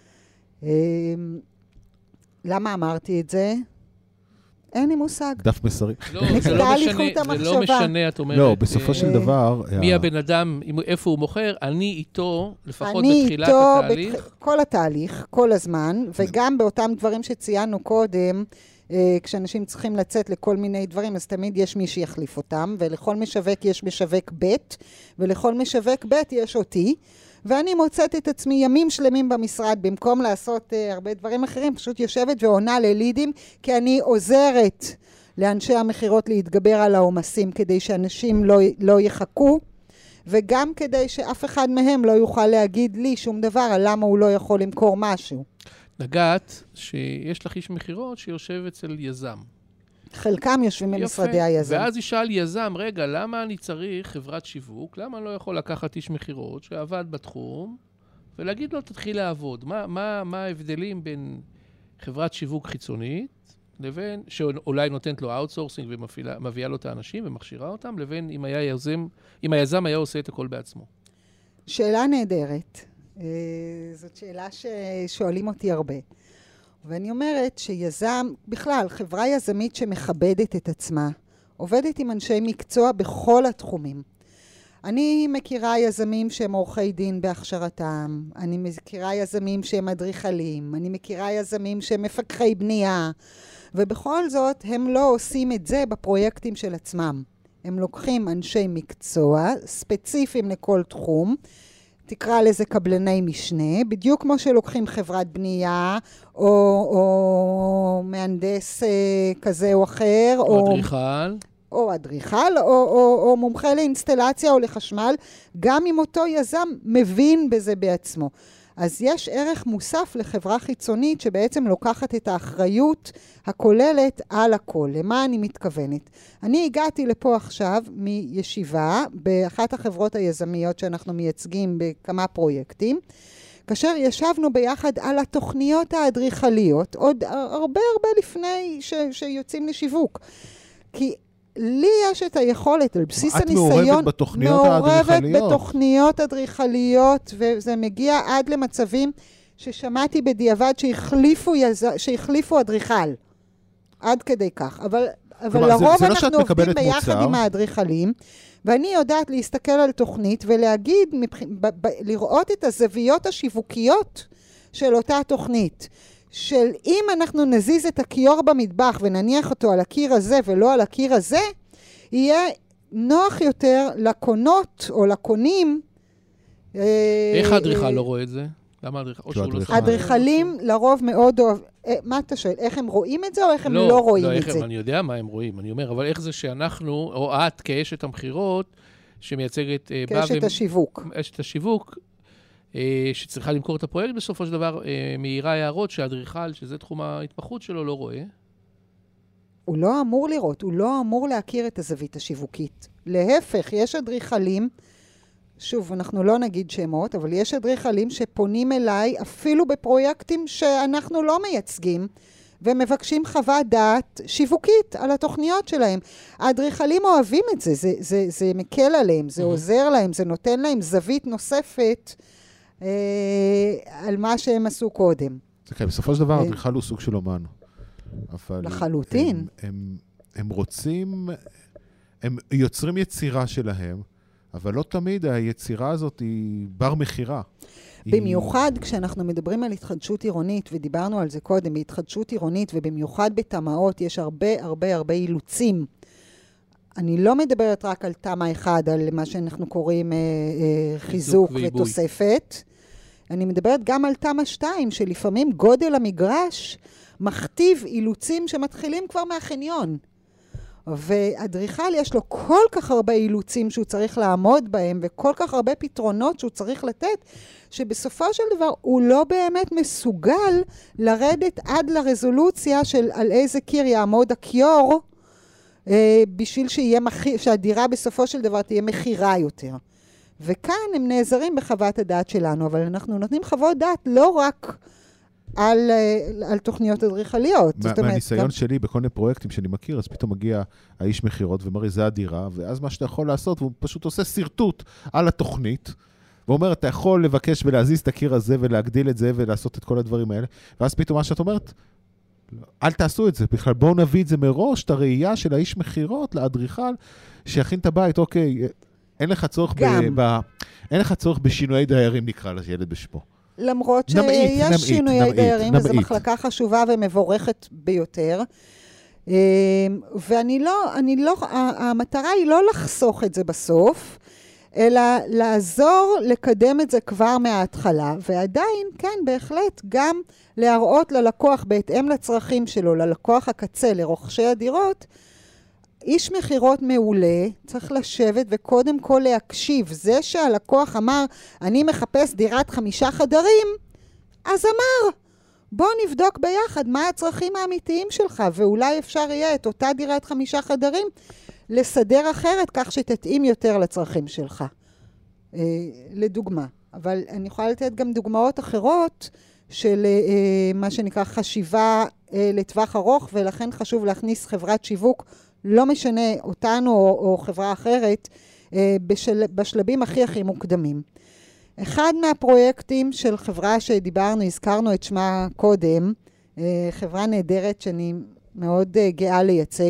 למה אמרתי את זה? אין לי מושג. דף מסרי. לא, זה לא משנה, את אומרת. לא, בסופו של דבר... מי הבן אדם, איפה הוא מוכר, אני איתו, לפחות בתחילת התהליך. כל התהליך, כל הזמן, וגם באותם דברים שציינו קודם, כשאנשים צריכים לצאת לכל מיני דברים, אז תמיד יש מי שיחליף אותם, ולכל משווק יש משווק ב', ולכל משווק ב' יש אותי, ואני מוצאת את עצמי ימים שלמים במשרד, במקום לעשות הרבה דברים אחרים, פשוט יושבת ועונה ללידים, כי אני עוזרת לאנשי המחירות להתגבר על העומסים, כדי שאנשים לא יחכו, וגם כדי שאף אחד מהם לא יוכל להגיד לי שום דבר על למה הוא לא יכול למכור משהו. נגעת שיש לך איש מחירות שיושב אצל יזם. חלקם יושבים במשרדי היזם. ואז ישאל יזם, רגע, למה אני צריך חברת שיווק? למה אני לא יכול לקחת איש מחירות שעבד בתחום, ולהגיד לו, תתחיל לעבוד? מה ההבדלים בין חברת שיווק חיצונית, לבין, שאולי נותנת לו אאוטסורסינג ומביאה לו את האנשים ומכשירה אותם, לבין אם היזם היה עושה את הכל בעצמו? שאלה נהדרת. זאת שאלה ששואלים אותי הרבה. ואני אומרת שיזם, בכלל, חברה יזמית שמכבדת את עצמה, עובדת עם אנשי מקצוע בכל התחומים. אני מכירה יזמים שהם עורכי דין בהכשרתם, אני מכירה יזמים שהם אדריכלים, אני מכירה יזמים שהם מפקחי בנייה, ובכל זאת הם לא עושים את זה בפרויקטים של עצמם. הם לוקחים אנשי מקצוע ספציפיים לכל תחום, תקרא לזה קבלני משנה, בדיוק כמו שלוקחים חברת בנייה, או מהנדס כזה או אחר, או אדריכל, או מומחה לאינסטלציה או לחשמל, גם אם אותו יזם מבין בזה בעצמו. אז יש ערך מוסף לחברה חיצונית שבעצם לוקחת את האחריות הכוללת על הכל. למה אני מתכוונת? אני הגעתי לפה עכשיו מישיבה באחת החברות היזמיות שאנחנו מייצגים בכמה פרויקטים. כאשר ישבנו ביחד על התוכניות האדריכליות, עוד הרבה לפני שיוצאים לשיווק. כי לי יש את היכולת, על בסיס הניסיון, מעורבת בתוכניות האדריכליות. מעורבת בתוכניות אדריכליות, וזה מגיע עד למצבים ששמעתי בדיעבד שהחליפו אדריכל. עד כדי כך. אבל לרוב אנחנו עובדים ביחד עם האדריכלים, ואני יודעת להסתכל על תוכנית ולהגיד, לראות את הזוויות השיווקיות של אותה תוכנית. של אם אנחנו נזיז את הכיור במטבח ונניח אותו על הקיר הזה ולא על הקיר הזה, יהיה נוח יותר לקונות או לקונים. איך האדריכל לא רואה את זה? למה האדריכלים לרוב מאוד אוהב. מה אתה שואל? איך הם רואים את זה או איך הם לא רואים את זה? אני יודע מה הם רואים. אני אומר, אבל איך זה שאנחנו, או את כאשת המחירות, שמייצגת... כאשת השיווק. אשת השיווק, שצריכה למכור את הפרויקט, בסופו של דבר מהירה הערות שהאדריכל, שזה תחום ההתמחות שלו, לא רואה. הוא לא אמור לראות, הוא לא אמור להכיר את הזווית השיווקית. להפך, יש אדריכלים, שוב, אנחנו לא נגיד שמות, אבל יש אדריכלים שפונים אליי אפילו בפרויקטים שאנחנו לא מייצגים, ומבקשים חוות דעת שיווקית על התוכניות שלהם. האדריכלים אוהבים את זה, זה מקל עליהם, זה עוזר להם, זה נותן להם זווית נוספת על מה שהם עשו קודם. זה כן, בסופו של דבר האדריכל הוא סוג של אומן. לחלוטין. הם רוצים, הם יוצרים יצירה שלהם, אבל לא תמיד היצירה הזאת היא בר מחירה. במיוחד כשאנחנו מדברים על התחדשות עירונית, ודיברנו על זה קודם, בהתחדשות עירונית, ובמיוחד בתמ"אות, יש הרבה אילוצים. אני לא מדברת רק על תמ"א 1, על מה שאנחנו קוראים חיזוק ותוספת. אני מדברת גם על תמ"א 2, שלפעמים גודל המגרש מכתיב אילוצים שמתחילים כבר מהחניון. ואדריכל יש לו כל כך הרבה אילוצים שהוא צריך לעמוד בהם, וכל כך הרבה פתרונות שהוא צריך לתת, שבסופו של דבר הוא לא באמת מסוגל לרדת עד לרזולוציה של על איזה קיר יעמוד הכיור, בשביל שהדירה בסופו של דבר תהיה מחירה יותר. וכאן הם נעזרים בחוות הדעת שלנו, אבל אנחנו נותנים חוות דעת לא רק על תוכניות אדריכליות. מהניסיון שלי בכל מיני פרויקטים שאני מכיר, אז פתאום מגיע האיש מחירות ומראה זה הדירה, ואז מה שאתה יכול לעשות, הוא פשוט עושה סרטוט על התוכנית, ואומר, אתה יכול לבקש ולהזיז את הקיר הזה ולהגדיל את זה ולעשות את כל הדברים האלה, ואז פתאום מה שאת אומרת, אל תעשו את זה, בכלל בואו נביא את זה מראש, את הראייה של האיש מחירות לאדריכל, שיכין את הבית, אוקיי, אין לך צורך בשינויי דיירים, נקרא לילד בשמו. למרות שיש שינויי דיירים, וזו מחלקה חשובה ומבורכת ביותר. המטרה היא לא לחסוך את זה בסוף, אלא לעזור לקדם את זה כבר מההתחלה, ועדיין, כן, בהחלט, גם להראות ללקוח בהתאם לצרכים שלו, ללקוח הקצה, לרוכשי הדירות, איש מחירות מעולה, צריך לשבת וקודם כל להקשיב. זה שהלקוח אמר, אני מחפש דירת 5 חדרים, אז אמר, בוא נבדוק ביחד מה הצרכים האמיתיים שלך, ואולי אפשר יהיה את אותה דירת 5 חדרים, לסדר אחרת כך שתתאים יותר לצרכים שלך. לדוגמה. אבל אני יכולה לתת גם דוגמאות אחרות של מה שנקרא חשיבה לטווח ארוך, ולכן חשוב להכניס חברת שיווק, לא משנה אותנו או חברה אחרת, בשלבים הכי מוקדמים. אחד מהפרויקטים של חברה שדיברנו, הזכרנו את שמה קודם, חברה נהדרת שאני מאוד גאה לייצג,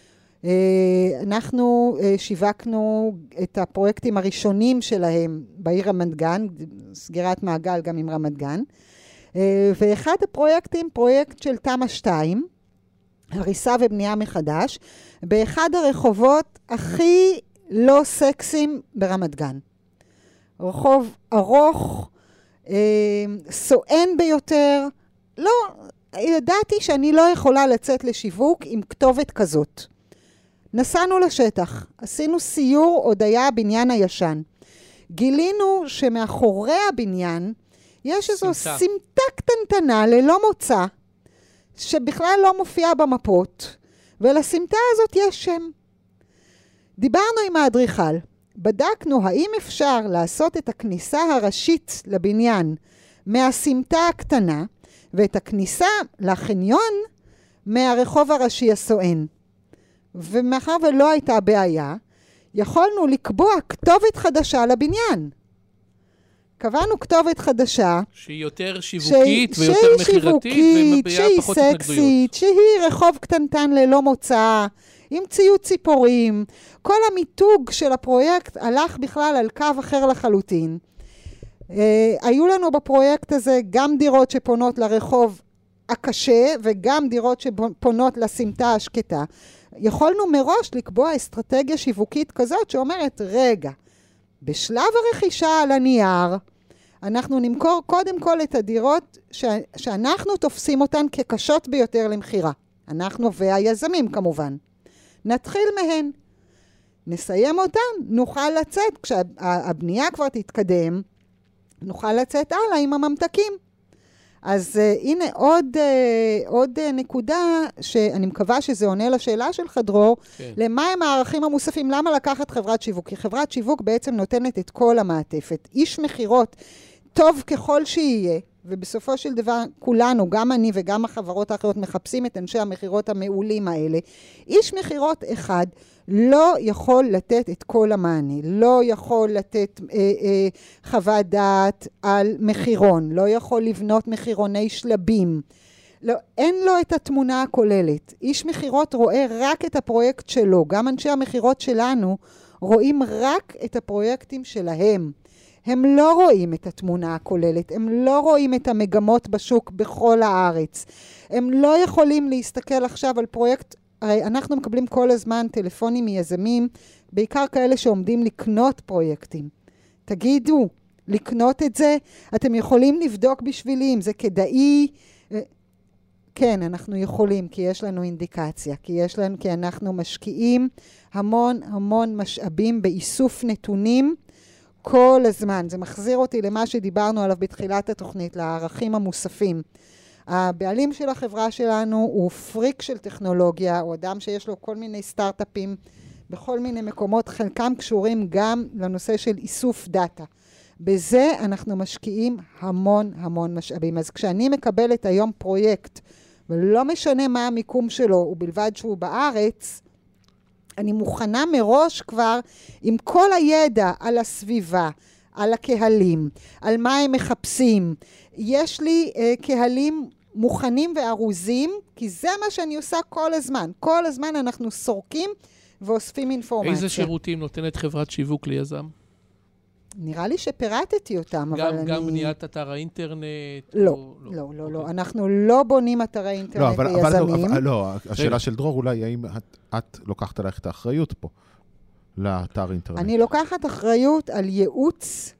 אנחנו שיווקנו את הפרויקטים הראשונים שלהם בעיר רמת גן, סגירת מעגל גם עם רמת גן, ואחד הפרויקטים, פרויקט של תמ"א 2, הריסה ובנייה מחדש, באחד הרחובות הכי לא סקסיים ברמת גן. רחוב ארוך, סואן ביותר, לא, ידעתי שאני לא יכולה לצאת לשיווק עם כתובת כזאת. נסענו לשטח, עשינו סיור, עוד היה הבניין הישן. גילינו שמאחורי הבניין יש איזו סמטה קטנטנה ללא מוצא, שבכלל לא מופיעה במפות, ולסמטה הזאת יש שם. דיברנו עם האדריכל, בדקנו האם אפשר לעשות את הכניסה הראשית לבניין מהסמטה הקטנה, ואת הכניסה לחניון מהרחוב הראשי הסואן. ומאחר ולא הייתה בעיה, יכולנו לקבוע כתובת חדשה לבניין. קבענו כתובת חדשה. שהיא יותר שיווקית ויותר מחירתית ומביאה פחות התנגדויות. שהיא סקסית, שהיא רחוב קטנטן ללא מוצא, עם ציוד ציפורים. כל המיתוג של הפרויקט הלך בכלל על קו אחר לחלוטין. היו לנו בפרויקט הזה גם דירות שפונות לרחוב הקשה וגם דירות שפונות לסמטה השקטה. יכולנו מראש לקבוע אסטרטגיה שיווקית כזאת שאומרת, רגע, בשלב הרכישה על הנייר, אנחנו נמכור קודם כל את הדירות שאנחנו תופסים אותן כקשות ביותר למחירה. אנחנו והיזמים כמובן. נתחיל מהן. נסיים אותן, נוכל לצאת, כשהבנייה כבר תתקדם, נוכל לצאת הלאה עם הממתקים. אז הנה עוד נקודה שאני מקווה שזה עונה לשאלה שלך, דרור, כן. למה הם הערכים המוספים? למה לקחת חברת שיווק? כי חברת שיווק בעצם נותנת את כל המעטפת. איש מחירות טוב ככל שיהיה, ובסופו של דבר כולנו, גם אני וגם החברות האחרות, מחפשים את אנשי המחירות המעולים האלה. איש מחירות אחד לא יכול לתת את כל המענה, לא יכול לתת חוות דעת על מחירון, לא יכול לבנות מחירוני שלבים, לא, אין לו את התמונה הכוללת. איש מחירות רואה רק את הפרויקט שלו, גם אנשי המחירות שלנו רואים רק את הפרויקטים שלהם. הם לא רואים את התמונה הכוללת, הם לא רואים את המגמות בשוק בכל הארץ. הם לא יכולים להסתכל עכשיו על פרויקט, הרי אנחנו מקבלים כל הזמן טלפונים מיזמים, בעיקר כאלה שעומדים לקנות פרויקטים. תגידו, לקנות את זה, אתם יכולים לבדוק בשבילי אם זה כדאי. כן, אנחנו יכולים, כי יש לנו אינדיקציה, כי אנחנו משקיעים המון משאבים באיסוף נתונים, כל הזמן. זה מחזיר אותי למה שדיברנו עליו בתחילת התוכנית, לערכים המוספים. הבעלים של החברה שלנו הוא פריק של טכנולוגיה, הוא אדם שיש לו כל מיני סטארט-אפים בכל מיני מקומות, חלקם קשורים גם לנושא של איסוף דאטה. בזה אנחנו משקיעים המון משאבים. אז כשאני מקבלת היום פרויקט, ולא משנה מה המיקום שלו, ובלבד שהוא בארץ, אני מוכנה מראש כבר עם כל הידע על הסביבה, על הקהלים, על מה הם מחפשים. יש לי קהלים מוכנים וארוזים, כי זה מה שאני עושה כל הזמן. כל הזמן אנחנו סורקים ואוספים אינפורמציה. איזה שירותים נותנת חברת שיווק ליזם? נראה לי שפירטתי אותם, אבל אני... גם בניית אתר האינטרנט? לא. אנחנו לא בונים אתרי אינטרנט ליזמים. לא, השאלה של דרור אולי, האם את לוקחת עליך את האחריות פה לאתר אינטרנט? אני לוקחת אחריות על ייעוץ.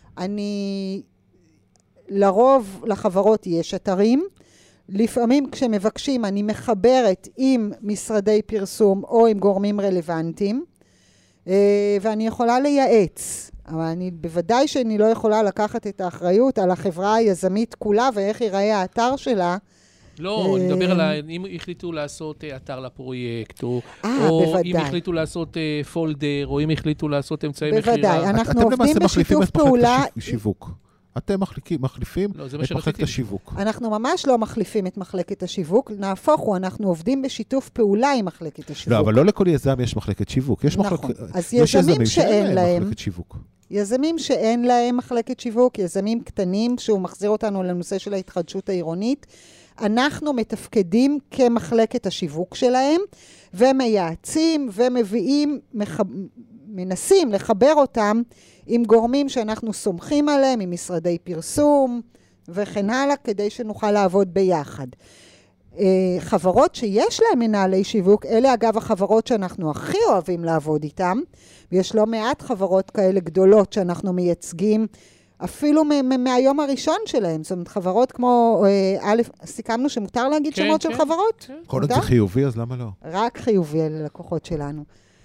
לרוב לחברות יש אתרים. לפעמים כשמבקשים אני מחברת עם משרדי פרסום או עם גורמים רלוונטיים, ואני יכולה לייעץ. אבל אני בוודאי שאני לא יכולה לקחת את האחריות על החברה היזמית כולה ואיך ייראה האתר שלה. לא, אני מדבר על אם החליטו לעשות אתר לפרויקט, או אם החליטו לעשות פולדר, או אם החליטו לעשות אמצעי מחירה. בוודאי, אנחנו עובדים בשיתוף פעולה. אתם מחליפים את מחלקת השיווק. אנחנו ממש לא מחליפים את מחלקת השיווק, נהפוך הוא, אנחנו עובדים בשיתוף פעולה עם מחלקת השיווק. לא, אבל לא לכל יזם יש מחלקת שיווק. נכון, אז יזמים שאין להם מחלקת שיווק. יזמים שאין להם מחלקת שיווק, יזמים קטנים, שהוא מחזיר אותנו לנושא של ההתחדשות העירונית, אנחנו מתפקדים כמחלקת השיווק שלהם, ומייעצים ומביאים, מנסים לחבר אותם עם גורמים שאנחנו סומכים עליהם, עם משרדי פרסום וכן הלאה, כדי שנוכל לעבוד ביחד. חברות שיש להם מנהלי שיווק, אלה אגב החברות שאנחנו הכי אוהבים לעבוד איתם, ויש לא מעט חברות כאלה גדולות שאנחנו מייצגים, אפילו מהיום הראשון שלהם. זאת אומרת, חברות כמו, סיכמנו שמותר להגיד שמות של חברות? כל עוד זה חיובי, אז למה לא? רק חיובי על הלקוחות שלנו.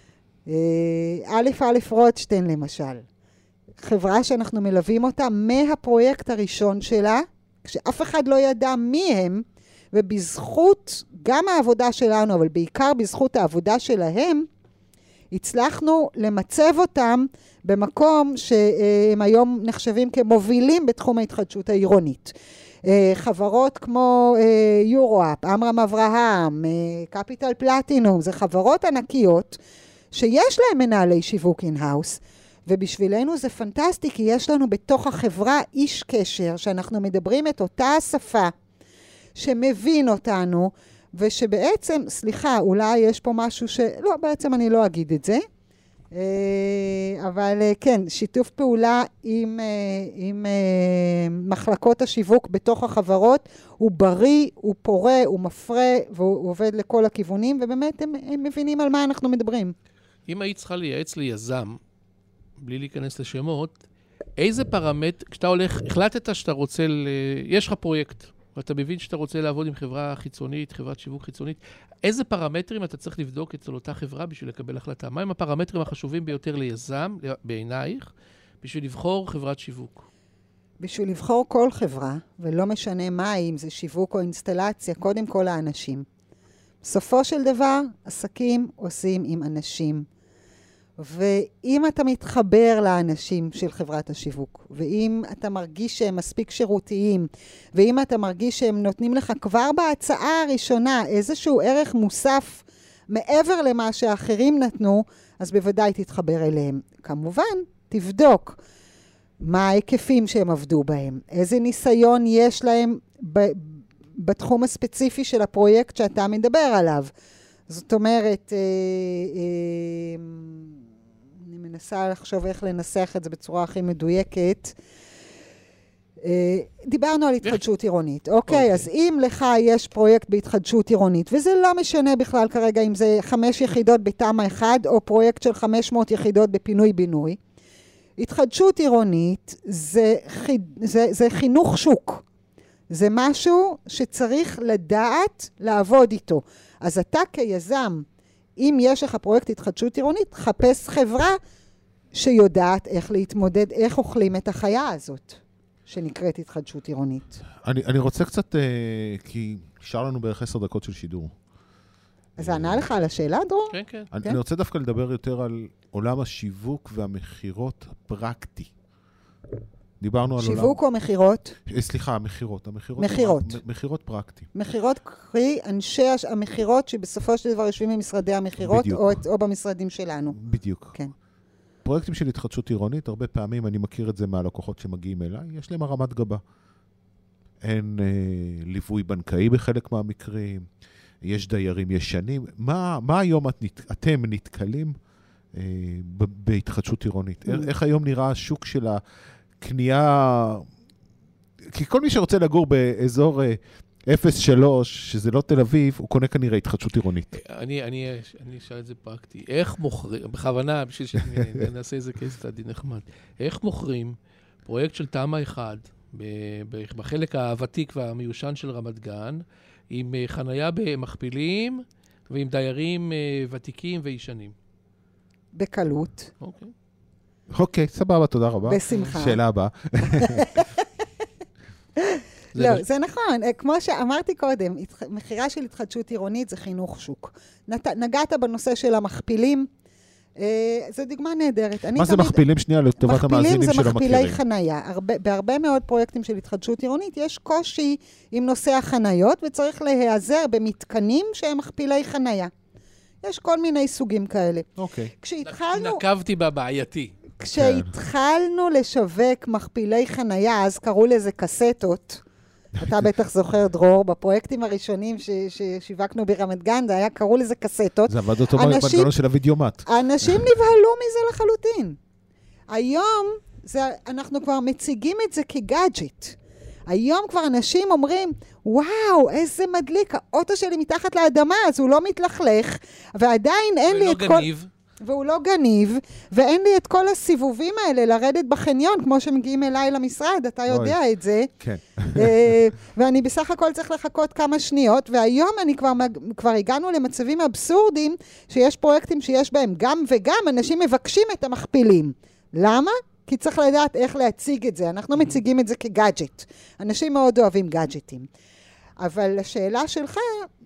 א' רוטשטיין למשל, חברה שאנחנו מלווים אותה מהפרויקט הראשון שלה, כשאף אחד לא ידע מי הם, ובזכות גם העבודה שלנו, אבל בעיקר בזכות העבודה שלהם, הצלחנו למצב אותם במקום שהם היום נחשבים כמובילים בתחום ההתחדשות העירונית. חברות כמו יורואפ, אמרם אברהם, קפיטל פלטינום, זה חברות ענקיות שיש להם מנהלי שיווק אין-האוס, ובשבילנו זה פנטסטי, כי יש לנו בתוך החברה איש קשר, שאנחנו מדברים את אותה השפה, שמבין אותנו, ושבעצם, סליחה, אולי יש פה משהו לא, בעצם אני לא אגיד את זה, אבל כן, שיתוף פעולה עם מחלקות השיווק בתוך החברות, הוא בריא, הוא פורה, הוא מפרה, והוא עובד לכל הכיוונים, ובאמת הם מבינים על מה אנחנו מדברים. אם היית צריכה לייעץ ליזם, בלי להיכנס לשמות, איזה פרמטר, כשאתה הולך, החלטת שאתה רוצה, יש לך פרויקט, ואתה מבין שאתה רוצה לעבוד עם חברה חיצונית, חברת שיווק חיצונית, איזה פרמטרים אתה צריך לבדוק אצל אותה חברה בשביל לקבל החלטה? מהם הפרמטרים החשובים ביותר ליזם, בעינייך, בשביל לבחור חברת שיווק? בשביל לבחור כל חברה, ולא משנה מה, אם זה שיווק או אינסטלציה, קודם כל האנשים. בסופו של דבר, עסקים עושים עם אנשים. ואם אתה מתחבר לאנשים של חברת השיווק, ואם אתה מרגיש שהם מספיק שירותיים, ואם אתה מרגיש שהם נותנים לך כבר בהצעה הראשונה איזשהו ערך מוסף מעבר למה שאחרים נתנו, אז בוודאי תתחבר אליהם. כמובן, תבדוק מה ההיקפים שהם עבדו בהם, איזה ניסיון יש להם בתחום הספציפי של הפרויקט שאתה מדבר עליו. זאת אומרת, אני מנסה לחשוב איך לנסח את זה בצורה הכי מדויקת. דיברנו על התחדשות עירונית. אוקיי, אז אם לך יש פרויקט בהתחדשות עירונית, וזה לא משנה בכלל כרגע אם זה 5 יחידות בתמ"א 1, או פרויקט של 500 יחידות בפינוי-בינוי, התחדשות עירונית זה חינוך שוק. זה משהו שצריך לדעת לעבוד איתו. אז אתה כיזם, אם יש לך פרויקט התחדשות עירונית, חפש חברה שיודעת איך להתמודד, איך אוכלים את החיה הזאת, שנקראת התחדשות עירונית. אני רוצה קצת, כי נשאר לנו בערך 10 דקות של שידור. אז ענה לך על השאלה, דרור? כן, כן. אני רוצה דווקא לדבר יותר על עולם השיווק והמחירות הפרקטי. דיברנו על שיווק או מחירות? סליחה, מחירות. מחירות פרקטי. מחירות, קרי, אנשי המחירות שבסופו של דבר יושבים במשרדי המחירות או במשרדים שלנו. בדיוק. כן. פרויקטים של התחדשות עירונית, הרבה פעמים אני מכיר את זה מהלקוחות שמגיעים אליי, יש להם הרמת גבה. אין ליווי בנקאי בחלק מהמקרים, יש דיירים ישנים. מה היום אתם נתקלים בהתחדשות עירונית? איך היום נראה השוק של קנייה, כי כל מי שרוצה לגור באזור 03, שזה לא תל אביב, הוא קונה כנראה התחדשות עירונית. אני אשאל את זה פרקטי. איך מוכרים, בכוונה, בשביל שנעשה איזה קייס סטאדי נחמד, איך מוכרים פרויקט של תמ"א 1, בחלק הוותיק והמיושן של רמת גן, עם חנייה במכפילים, ועם דיירים ותיקים וישנים? בקלות. אוקיי. אוקיי, סבבה, תודה רבה. בשמחה. שאלה הבאה. לא, זה נכון. כמו שאמרתי קודם, מחירה של התחדשות עירונית זה חינוך שוק. נגעת בנושא של המכפילים, זו דוגמה נהדרת. מה זה מכפילים שנייה לטובת המאזינים שלא מכירים? מכפילים זה מכפילי חנייה. בהרבה מאוד פרויקטים של התחדשות עירונית יש קושי עם נושא החניות, וצריך להיעזר במתקנים שהם מכפילי חנייה. יש כל מיני סוגים כאלה. אוקיי. נקבתי בבעייתי. כשהתחלנו לשווק מכפילי חנייה, אז קראו לזה קסטות. אתה בטח זוכר, דרור, בפרויקטים הראשונים ששיווקנו ברמת גן, זה היה, קראו לזה קסטות. זה עבד אותו מנגנון של הווידאומט. אנשים נבהלו מזה לחלוטין. היום אנחנו כבר מציגים את זה כגאדג'ט. היום כבר אנשים אומרים, וואו, איזה מדליק, האוטו שלי מתחת לאדמה, אז הוא לא מתלכלך, ועדיין אין לי את כל... והוא לא גניב, ואין לי את כל הסיבובים האלה לרדת בחניון, כמו שמגיעים אליי למשרד, אתה יודע את זה. כן. ואני בסך הכל צריך לחכות כמה שניות, והיום כבר הגענו למצבים אבסורדים, שיש פרויקטים שיש בהם גם וגם, אנשים מבקשים את המכפילים. למה? כי צריך לדעת איך להציג את זה. אנחנו מציגים את זה כגאדג'ט. אנשים מאוד אוהבים גאדג'טים. אבל השאלה שלך,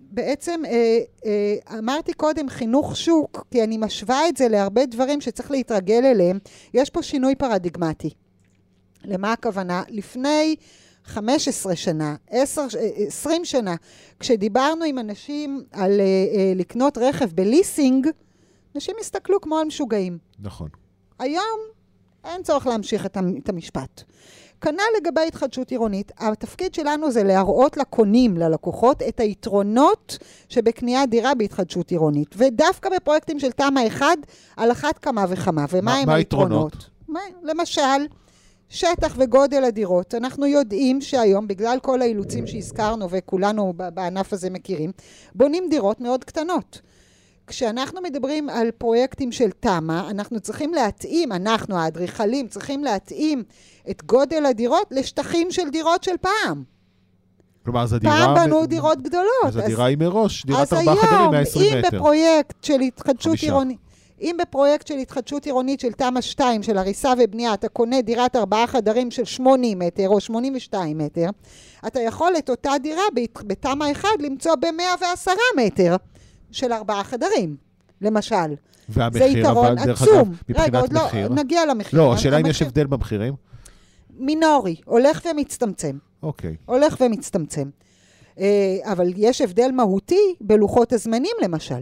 בעצם אמרתי קודם חינוך שוק, כי אני משווה את זה להרבה דברים שצריך להתרגל אליהם. יש פה שינוי פרדיגמטי. למה הכוונה? לפני 15 שנה, 20 שנה, כשדיברנו עם אנשים על לקנות רכב בליסינג, אנשים הסתכלו כמו על משוגעים. נכון. היום אין צורך להמשיך את המשפט. כנ"ל לגבי התחדשות עירונית, התפקיד שלנו זה להראות לקונים, ללקוחות, את היתרונות שבקניית דירה בהתחדשות עירונית. ודווקא בפרויקטים של תמ"א 1, על אחת כמה וכמה. ומה הם היתרונות? למשל, שטח וגודל הדירות. אנחנו יודעים שהיום, בגלל כל האילוצים שהזכרנו וכולנו בענף הזה מכירים, בונים דירות מאוד קטנות. כשאנחנו מדברים על פרויקטים של תמ"א, אנחנו צריכים להתאים, אנחנו האדריכלים צריכים להתאים את גודל הדירות לשטחים של דירות של פעם. כלומר, אז הדירה... פעם בנו דירות גדולות. אז הדירה היא מראש, דירת 4 חדרים 120 מטר. אם בפרויקט של התחדשות עירונית, אם בפרויקט של התחדשות עירונית של תמ"א 2, של הריסה ובנייה, אתה קונה דירת 4 חדרים של 80 מטר או 82 מטר, אתה יכול את אותה דירה בתמ"א 1 למצוא ב-110 מטר. של 4 חדרים, למשל. והמחיר, זה יתרון עצום. רגע, עוד לא, נגיע למחיר. לא, השאלה אם יש הבדל במחירים? מינורי, הולך ומצטמצם. אוקיי. הולך ומצטמצם. אבל יש הבדל מהותי בלוחות הזמנים, למשל.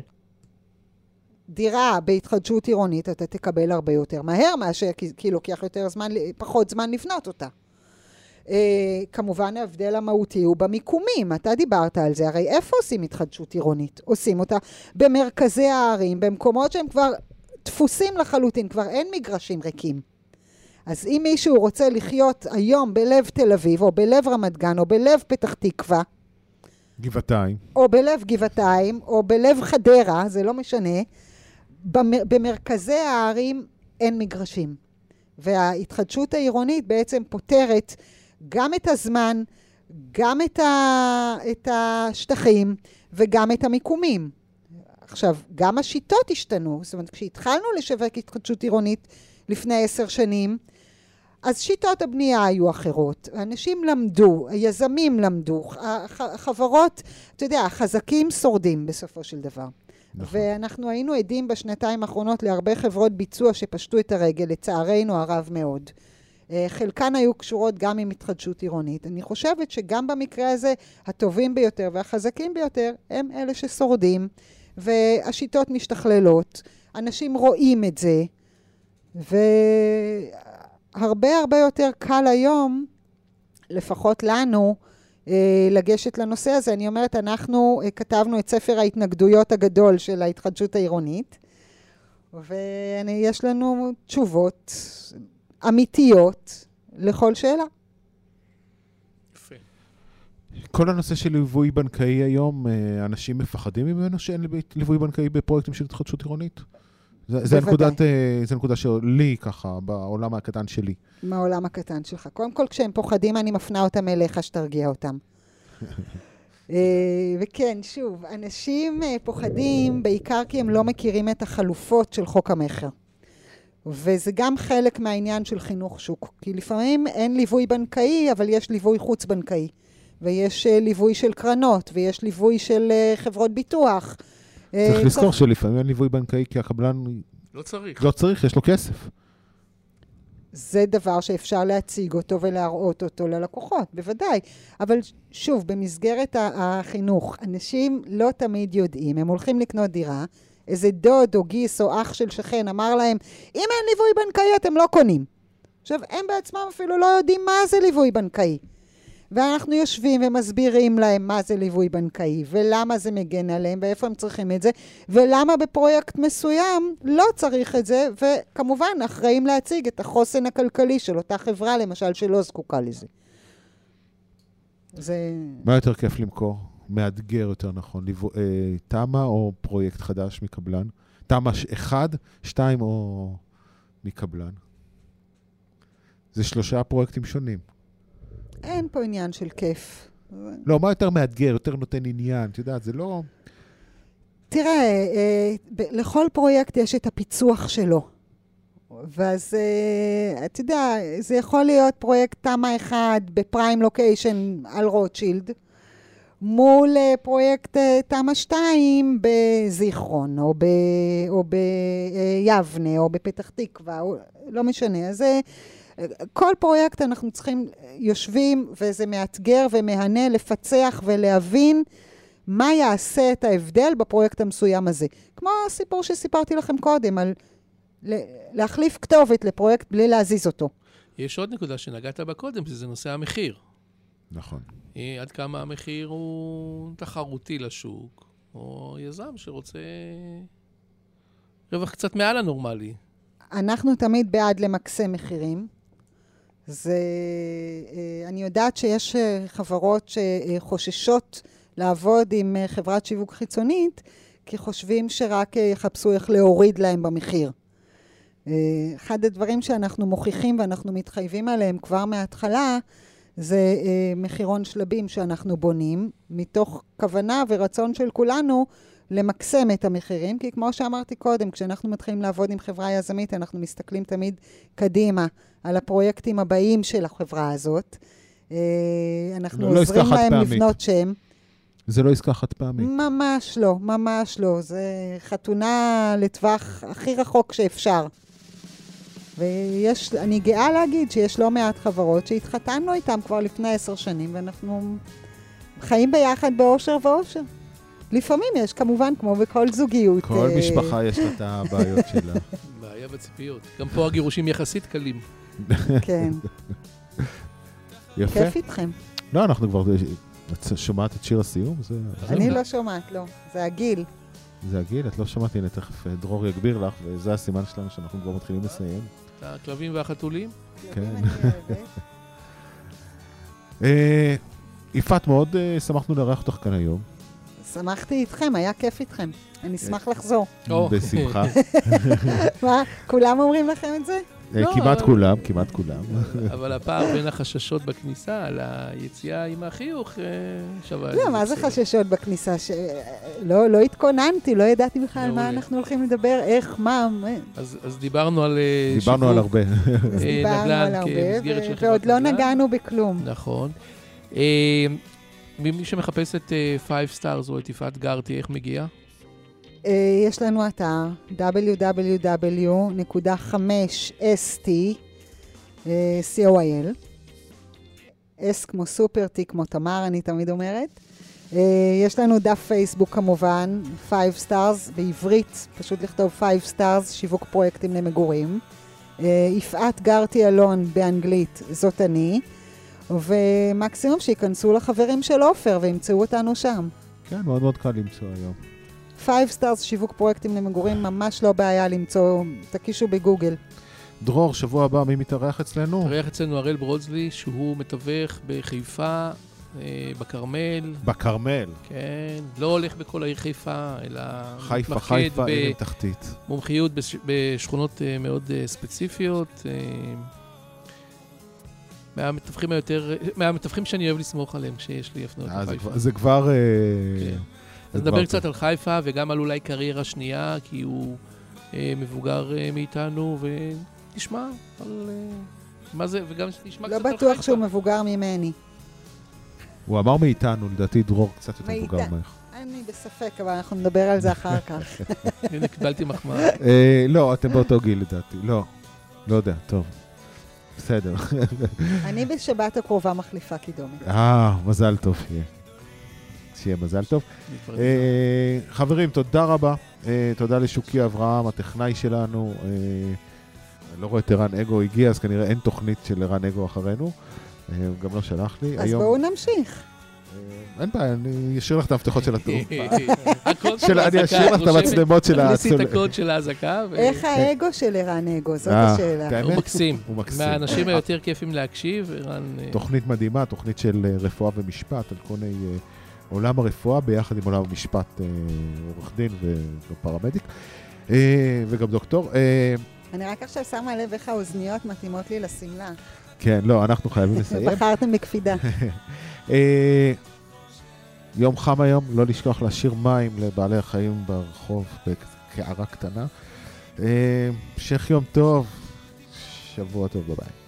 דירה בהתחדשות עירונית, אתה תקבל הרבה יותר מהר, מאשר כי לוקח יותר זמן, פחות זמן לבנות אותה. כמובן ההבדל המהותי הוא במיקומים, אתה דיברת על זה, הרי איפה עושים התחדשות עירונית? עושים אותה במרכזי הערים, במקומות שהם כבר דפוסים לחלוטין, כבר אין מגרשים ריקים. אז אם מישהו רוצה לחיות היום בלב תל אביב, או בלב רמת גן, או בלב פתח תקווה, גבעתיים, או בלב גבעתיים, או בלב חדרה, זה לא משנה, במרכזי הערים אין מגרשים. וההתחדשות העירונית בעצם פותרת גם את הזמן, גם את השטחים וגם את המיקומים. עכשיו, גם השיטות השתנו. זאת אומרת, כשהתחלנו לשווק התחדשות עירונית לפני 10 שנים, אז שיטות הבנייה היו אחרות. אנשים למדו, היזמים למדו, החברות, אתה יודע, החזקים שורדים בסופו של דבר. נכון. ואנחנו היינו עדים בשנתיים האחרונות להרבה חברות ביצוע שפשטו את הרגל, לצערנו הרב מאוד. חלקן היו קשורות גם עם התחדשות עירונית. אני חושבת שגם במקרה הזה, הטובים ביותר והחזקים ביותר, הם אלה ששורדים, והשיטות משתכללות. אנשים רואים את זה, והרבה הרבה יותר קל היום, לפחות לנו, לגשת לנושא הזה. אני אומרת, אנחנו כתבנו את ספר ההתנגדויות הגדול של ההתחדשות העירונית, ויש לנו תשובות אמיתיות לכל שאלה. יפה. כל הנושא של ליווי בנקאי היום, אנשים מפחדים ממנו שאין ליווי בנקאי בפרויקטים של התחדשות עירונית? זה נקודה שלי ככה, בעולם הקטן שלי. מהעולם הקטן שלך. קודם כל, כשהם פוחדים, אני מפנה אותם אליך שתרגיע אותם. וכן, שוב, אנשים פוחדים בעיקר כי הם לא מכירים את החלופות של חוק המחר. וזה גם חלק מהעניין של חינוך שוק. כי לפעמים אין ליווי בנקאי, אבל יש ליווי חוץ בנקאי. ויש ליווי של קרנות, ויש ליווי של חברות ביטוח. צריך לזכור שלפעמים אין ליווי בנקאי, כי הקבלן לא צריך, יש לו כסף. זה דבר שאפשר להציג אותו ולהראות אותו ללקוחות, בוודאי. אבל שוב, במסגרת החינוך, אנשים לא תמיד יודעים, הם הולכים לקנות דירה, איזה דוד או גיס או אח של שכן אמר להם, אם אין ליווי בנקאי אתם לא קונים. עכשיו, הם בעצמם אפילו לא יודעים מה זה ליווי בנקאי. ואנחנו יושבים ומסבירים להם מה זה ליווי בנקאי, ולמה זה מגן עליהם, ואיפה הם צריכים את זה, ולמה בפרויקט מסוים לא צריך את זה, וכמובן אחראים להציג את החוסן הכלכלי של אותה חברה, למשל, שלא זקוקה לזה. מה יותר כיף למכור? מאתגר יותר נכון, תמ"א או פרויקט חדש מקבלן? תמ"א 1, 2 או מקבלן? זה 3 פרויקטים שונים. אין פה עניין של כיף. לא, מה יותר מאתגר, יותר נותן עניין, אתה יודע, זה לא... תראה, לכל פרויקט יש את הפיצוח שלו. ואז, אתה יודע, זה יכול להיות פרויקט תמ"א 1 בפריים לוקיישן על רוטשילד, מול פרויקט תמ"א 2 בזיכרון, או ביבנה, או בפתח תקווה, לא משנה. אז כל פרויקט אנחנו צריכים, יושבים, וזה מאתגר ומהנה לפצח ולהבין מה יעשה את ההבדל בפרויקט המסוים הזה. כמו הסיפור שסיפרתי לכם קודם, על להחליף כתובת לפרויקט בלי להזיז אותו. יש עוד נקודה שנגעת בה קודם, זה נושא המחיר. נכון. עד כמה המחיר הוא תחרותי לשוק, או יזם שרוצה רווח קצת מעל הנורמלי. אנחנו תמיד בעד למקסם מחירים. אני יודעת שיש חברות שחוששות לעבוד עם חברת שיווק חיצונית, כי חושבים שרק יחפשו איך להוריד להם במחיר. אחד הדברים שאנחנו מוכיחים ואנחנו מתחייבים עליהם כבר מההתחלה, זה מחירון שלבים שאנחנו בונים, מתוך כוונה ורצון של כולנו למקסם את המחירים, כי כמו שאמרתי קודם, כשאנחנו מתחילים לעבוד עם חברה יזמית, אנחנו מסתכלים תמיד קדימה על הפרויקטים הבאים של החברה הזאת. אנחנו עוזרים להם לבנות שם. זה לא עסקה חד פעמית. ממש לא, ממש לא. זה חתונה לטווח הכי רחוק שאפשר. ואני גאה להגיד שיש לא מעט חברות שהתחתנו איתם כבר לפני 10 שנים, ואנחנו חיים ביחד באושר ואושר. לפעמים יש, כמובן, כמו בכל זוגיות. כל משפחה יש לה את הבעיות שלה. בעיה בציפיות. גם פה הגירושים יחסית קלים. כן. יפה. כיף איתכם. לא, אנחנו כבר... את שומעת את שיר הסיום? אני לא שומעת, לא. זה הגיל. זה הגיל? את לא שמעת, הנה, תכף דרור יגביר לך, וזה הסימן שלנו שאנחנו כבר מתחילים לסיים. הכלבים והחתולים? כן. יפעת, מאוד שמחנו לארח אותך כאן היום. שמחתי איתכם, היה כיף איתכם. אני אשמח לחזור. בשמחה. מה, כולם אומרים לכם את זה? כמעט כולם, כמעט כולם. אבל הפער בין החששות בכניסה ליציאה עם החיוך שווה. לא, מה זה חששות בכניסה? לא התכוננתי, לא ידעתי בכלל מה אנחנו הולכים לדבר, איך, מה. אז דיברנו על דיברנו על הרבה. דיברנו על הרבה, ועוד לא נגענו בכלום. נכון. מי שמחפש את 5 stars או את יפעת גרטי, איך מגיע? יש לנו אתר www.5st.coil S כמו סופר, T כמו תמר, אני תמיד אומרת. יש לנו דף פייסבוק כמובן, 5 stars, בעברית, פשוט לכתוב 5 stars, שיווק פרויקטים למגורים. יפעת גרטי אלון באנגלית, זאת אני. ומקסימום שיכנסו לחברים של אופר וימצאו אותנו שם. כן, מאוד מאוד קל למצוא היום. 5 stars, שיווק פרויקטים למגורים, ממש לא בעיה למצוא, תקישו בגוגל. דרור, שבוע הבא, מי מתארח אצלנו? מתארח אצלנו הראל ברודזלי, שהוא מתווך בחיפה, בכרמל. בכרמל. כן, לא הולך בכל העיר חיפה, אלא חיפה, עיר תחתית. מומחיות בשכונות מאוד ספציפיות. מהמתווכים שאני אוהב לסמוך עליהם, שיש לי הפנות לחיפה. זה כבר... אז נדבר קצת על חיפה, וגם על אולי קריירה שנייה, כי הוא מבוגר מאיתנו, ונשמע על מה זה, וגם נשמע קצת על חיפה. לא בטוח שהוא מבוגר ממני. הוא אמר מאיתנו, לדעתי דרור קצת יותר מבוגר ממך. אני בספק, אבל אנחנו נדבר על זה אחר כך. הנה, קיבלתי מחמאה. לא, אתם באותו גיל לדעתי. לא יודע, טוב. בסדר. אני בשבת הקרובה מחליפה קידומת. מזל טוב יהיה. שיהיה מזל טוב. חברים, תודה רבה. תודה לשוקי אברהם, הטכנאי שלנו. אני לא רואה את ערן אגו הגיע, אז כנראה אין תוכנית של ערן אגו אחרינו. הוא גם לא שלח לי. אז בואו נמשיך. אין בעיה, אני אשאיר לך את המפתחות של הטור. אני אשאיר לך את המצלמות של הכניסי את הקוד של ההזקה. איך האגו של ערן אגו? זאת השאלה. הוא מקסים. מהאנשים היותר כיפים להקשיב. תוכנית מדהימה, תוכנית של רפואה ומשפט, על כל עולם הרפואה, ביחד עם עולם המשפט, עורך דין ופרמדיק, וגם דוקטור. אני רק עכשיו שמה לב איך האוזניות מתאימות לי לסמלה. כן, לא, אנחנו חייבים לסיים. בחרתם בקפידה. יום חם היום, לא לשכוח להשאיר מים לבעלי החיים ברחוב בקערה קטנה. המשך יום טוב, שבוע טוב, ביי.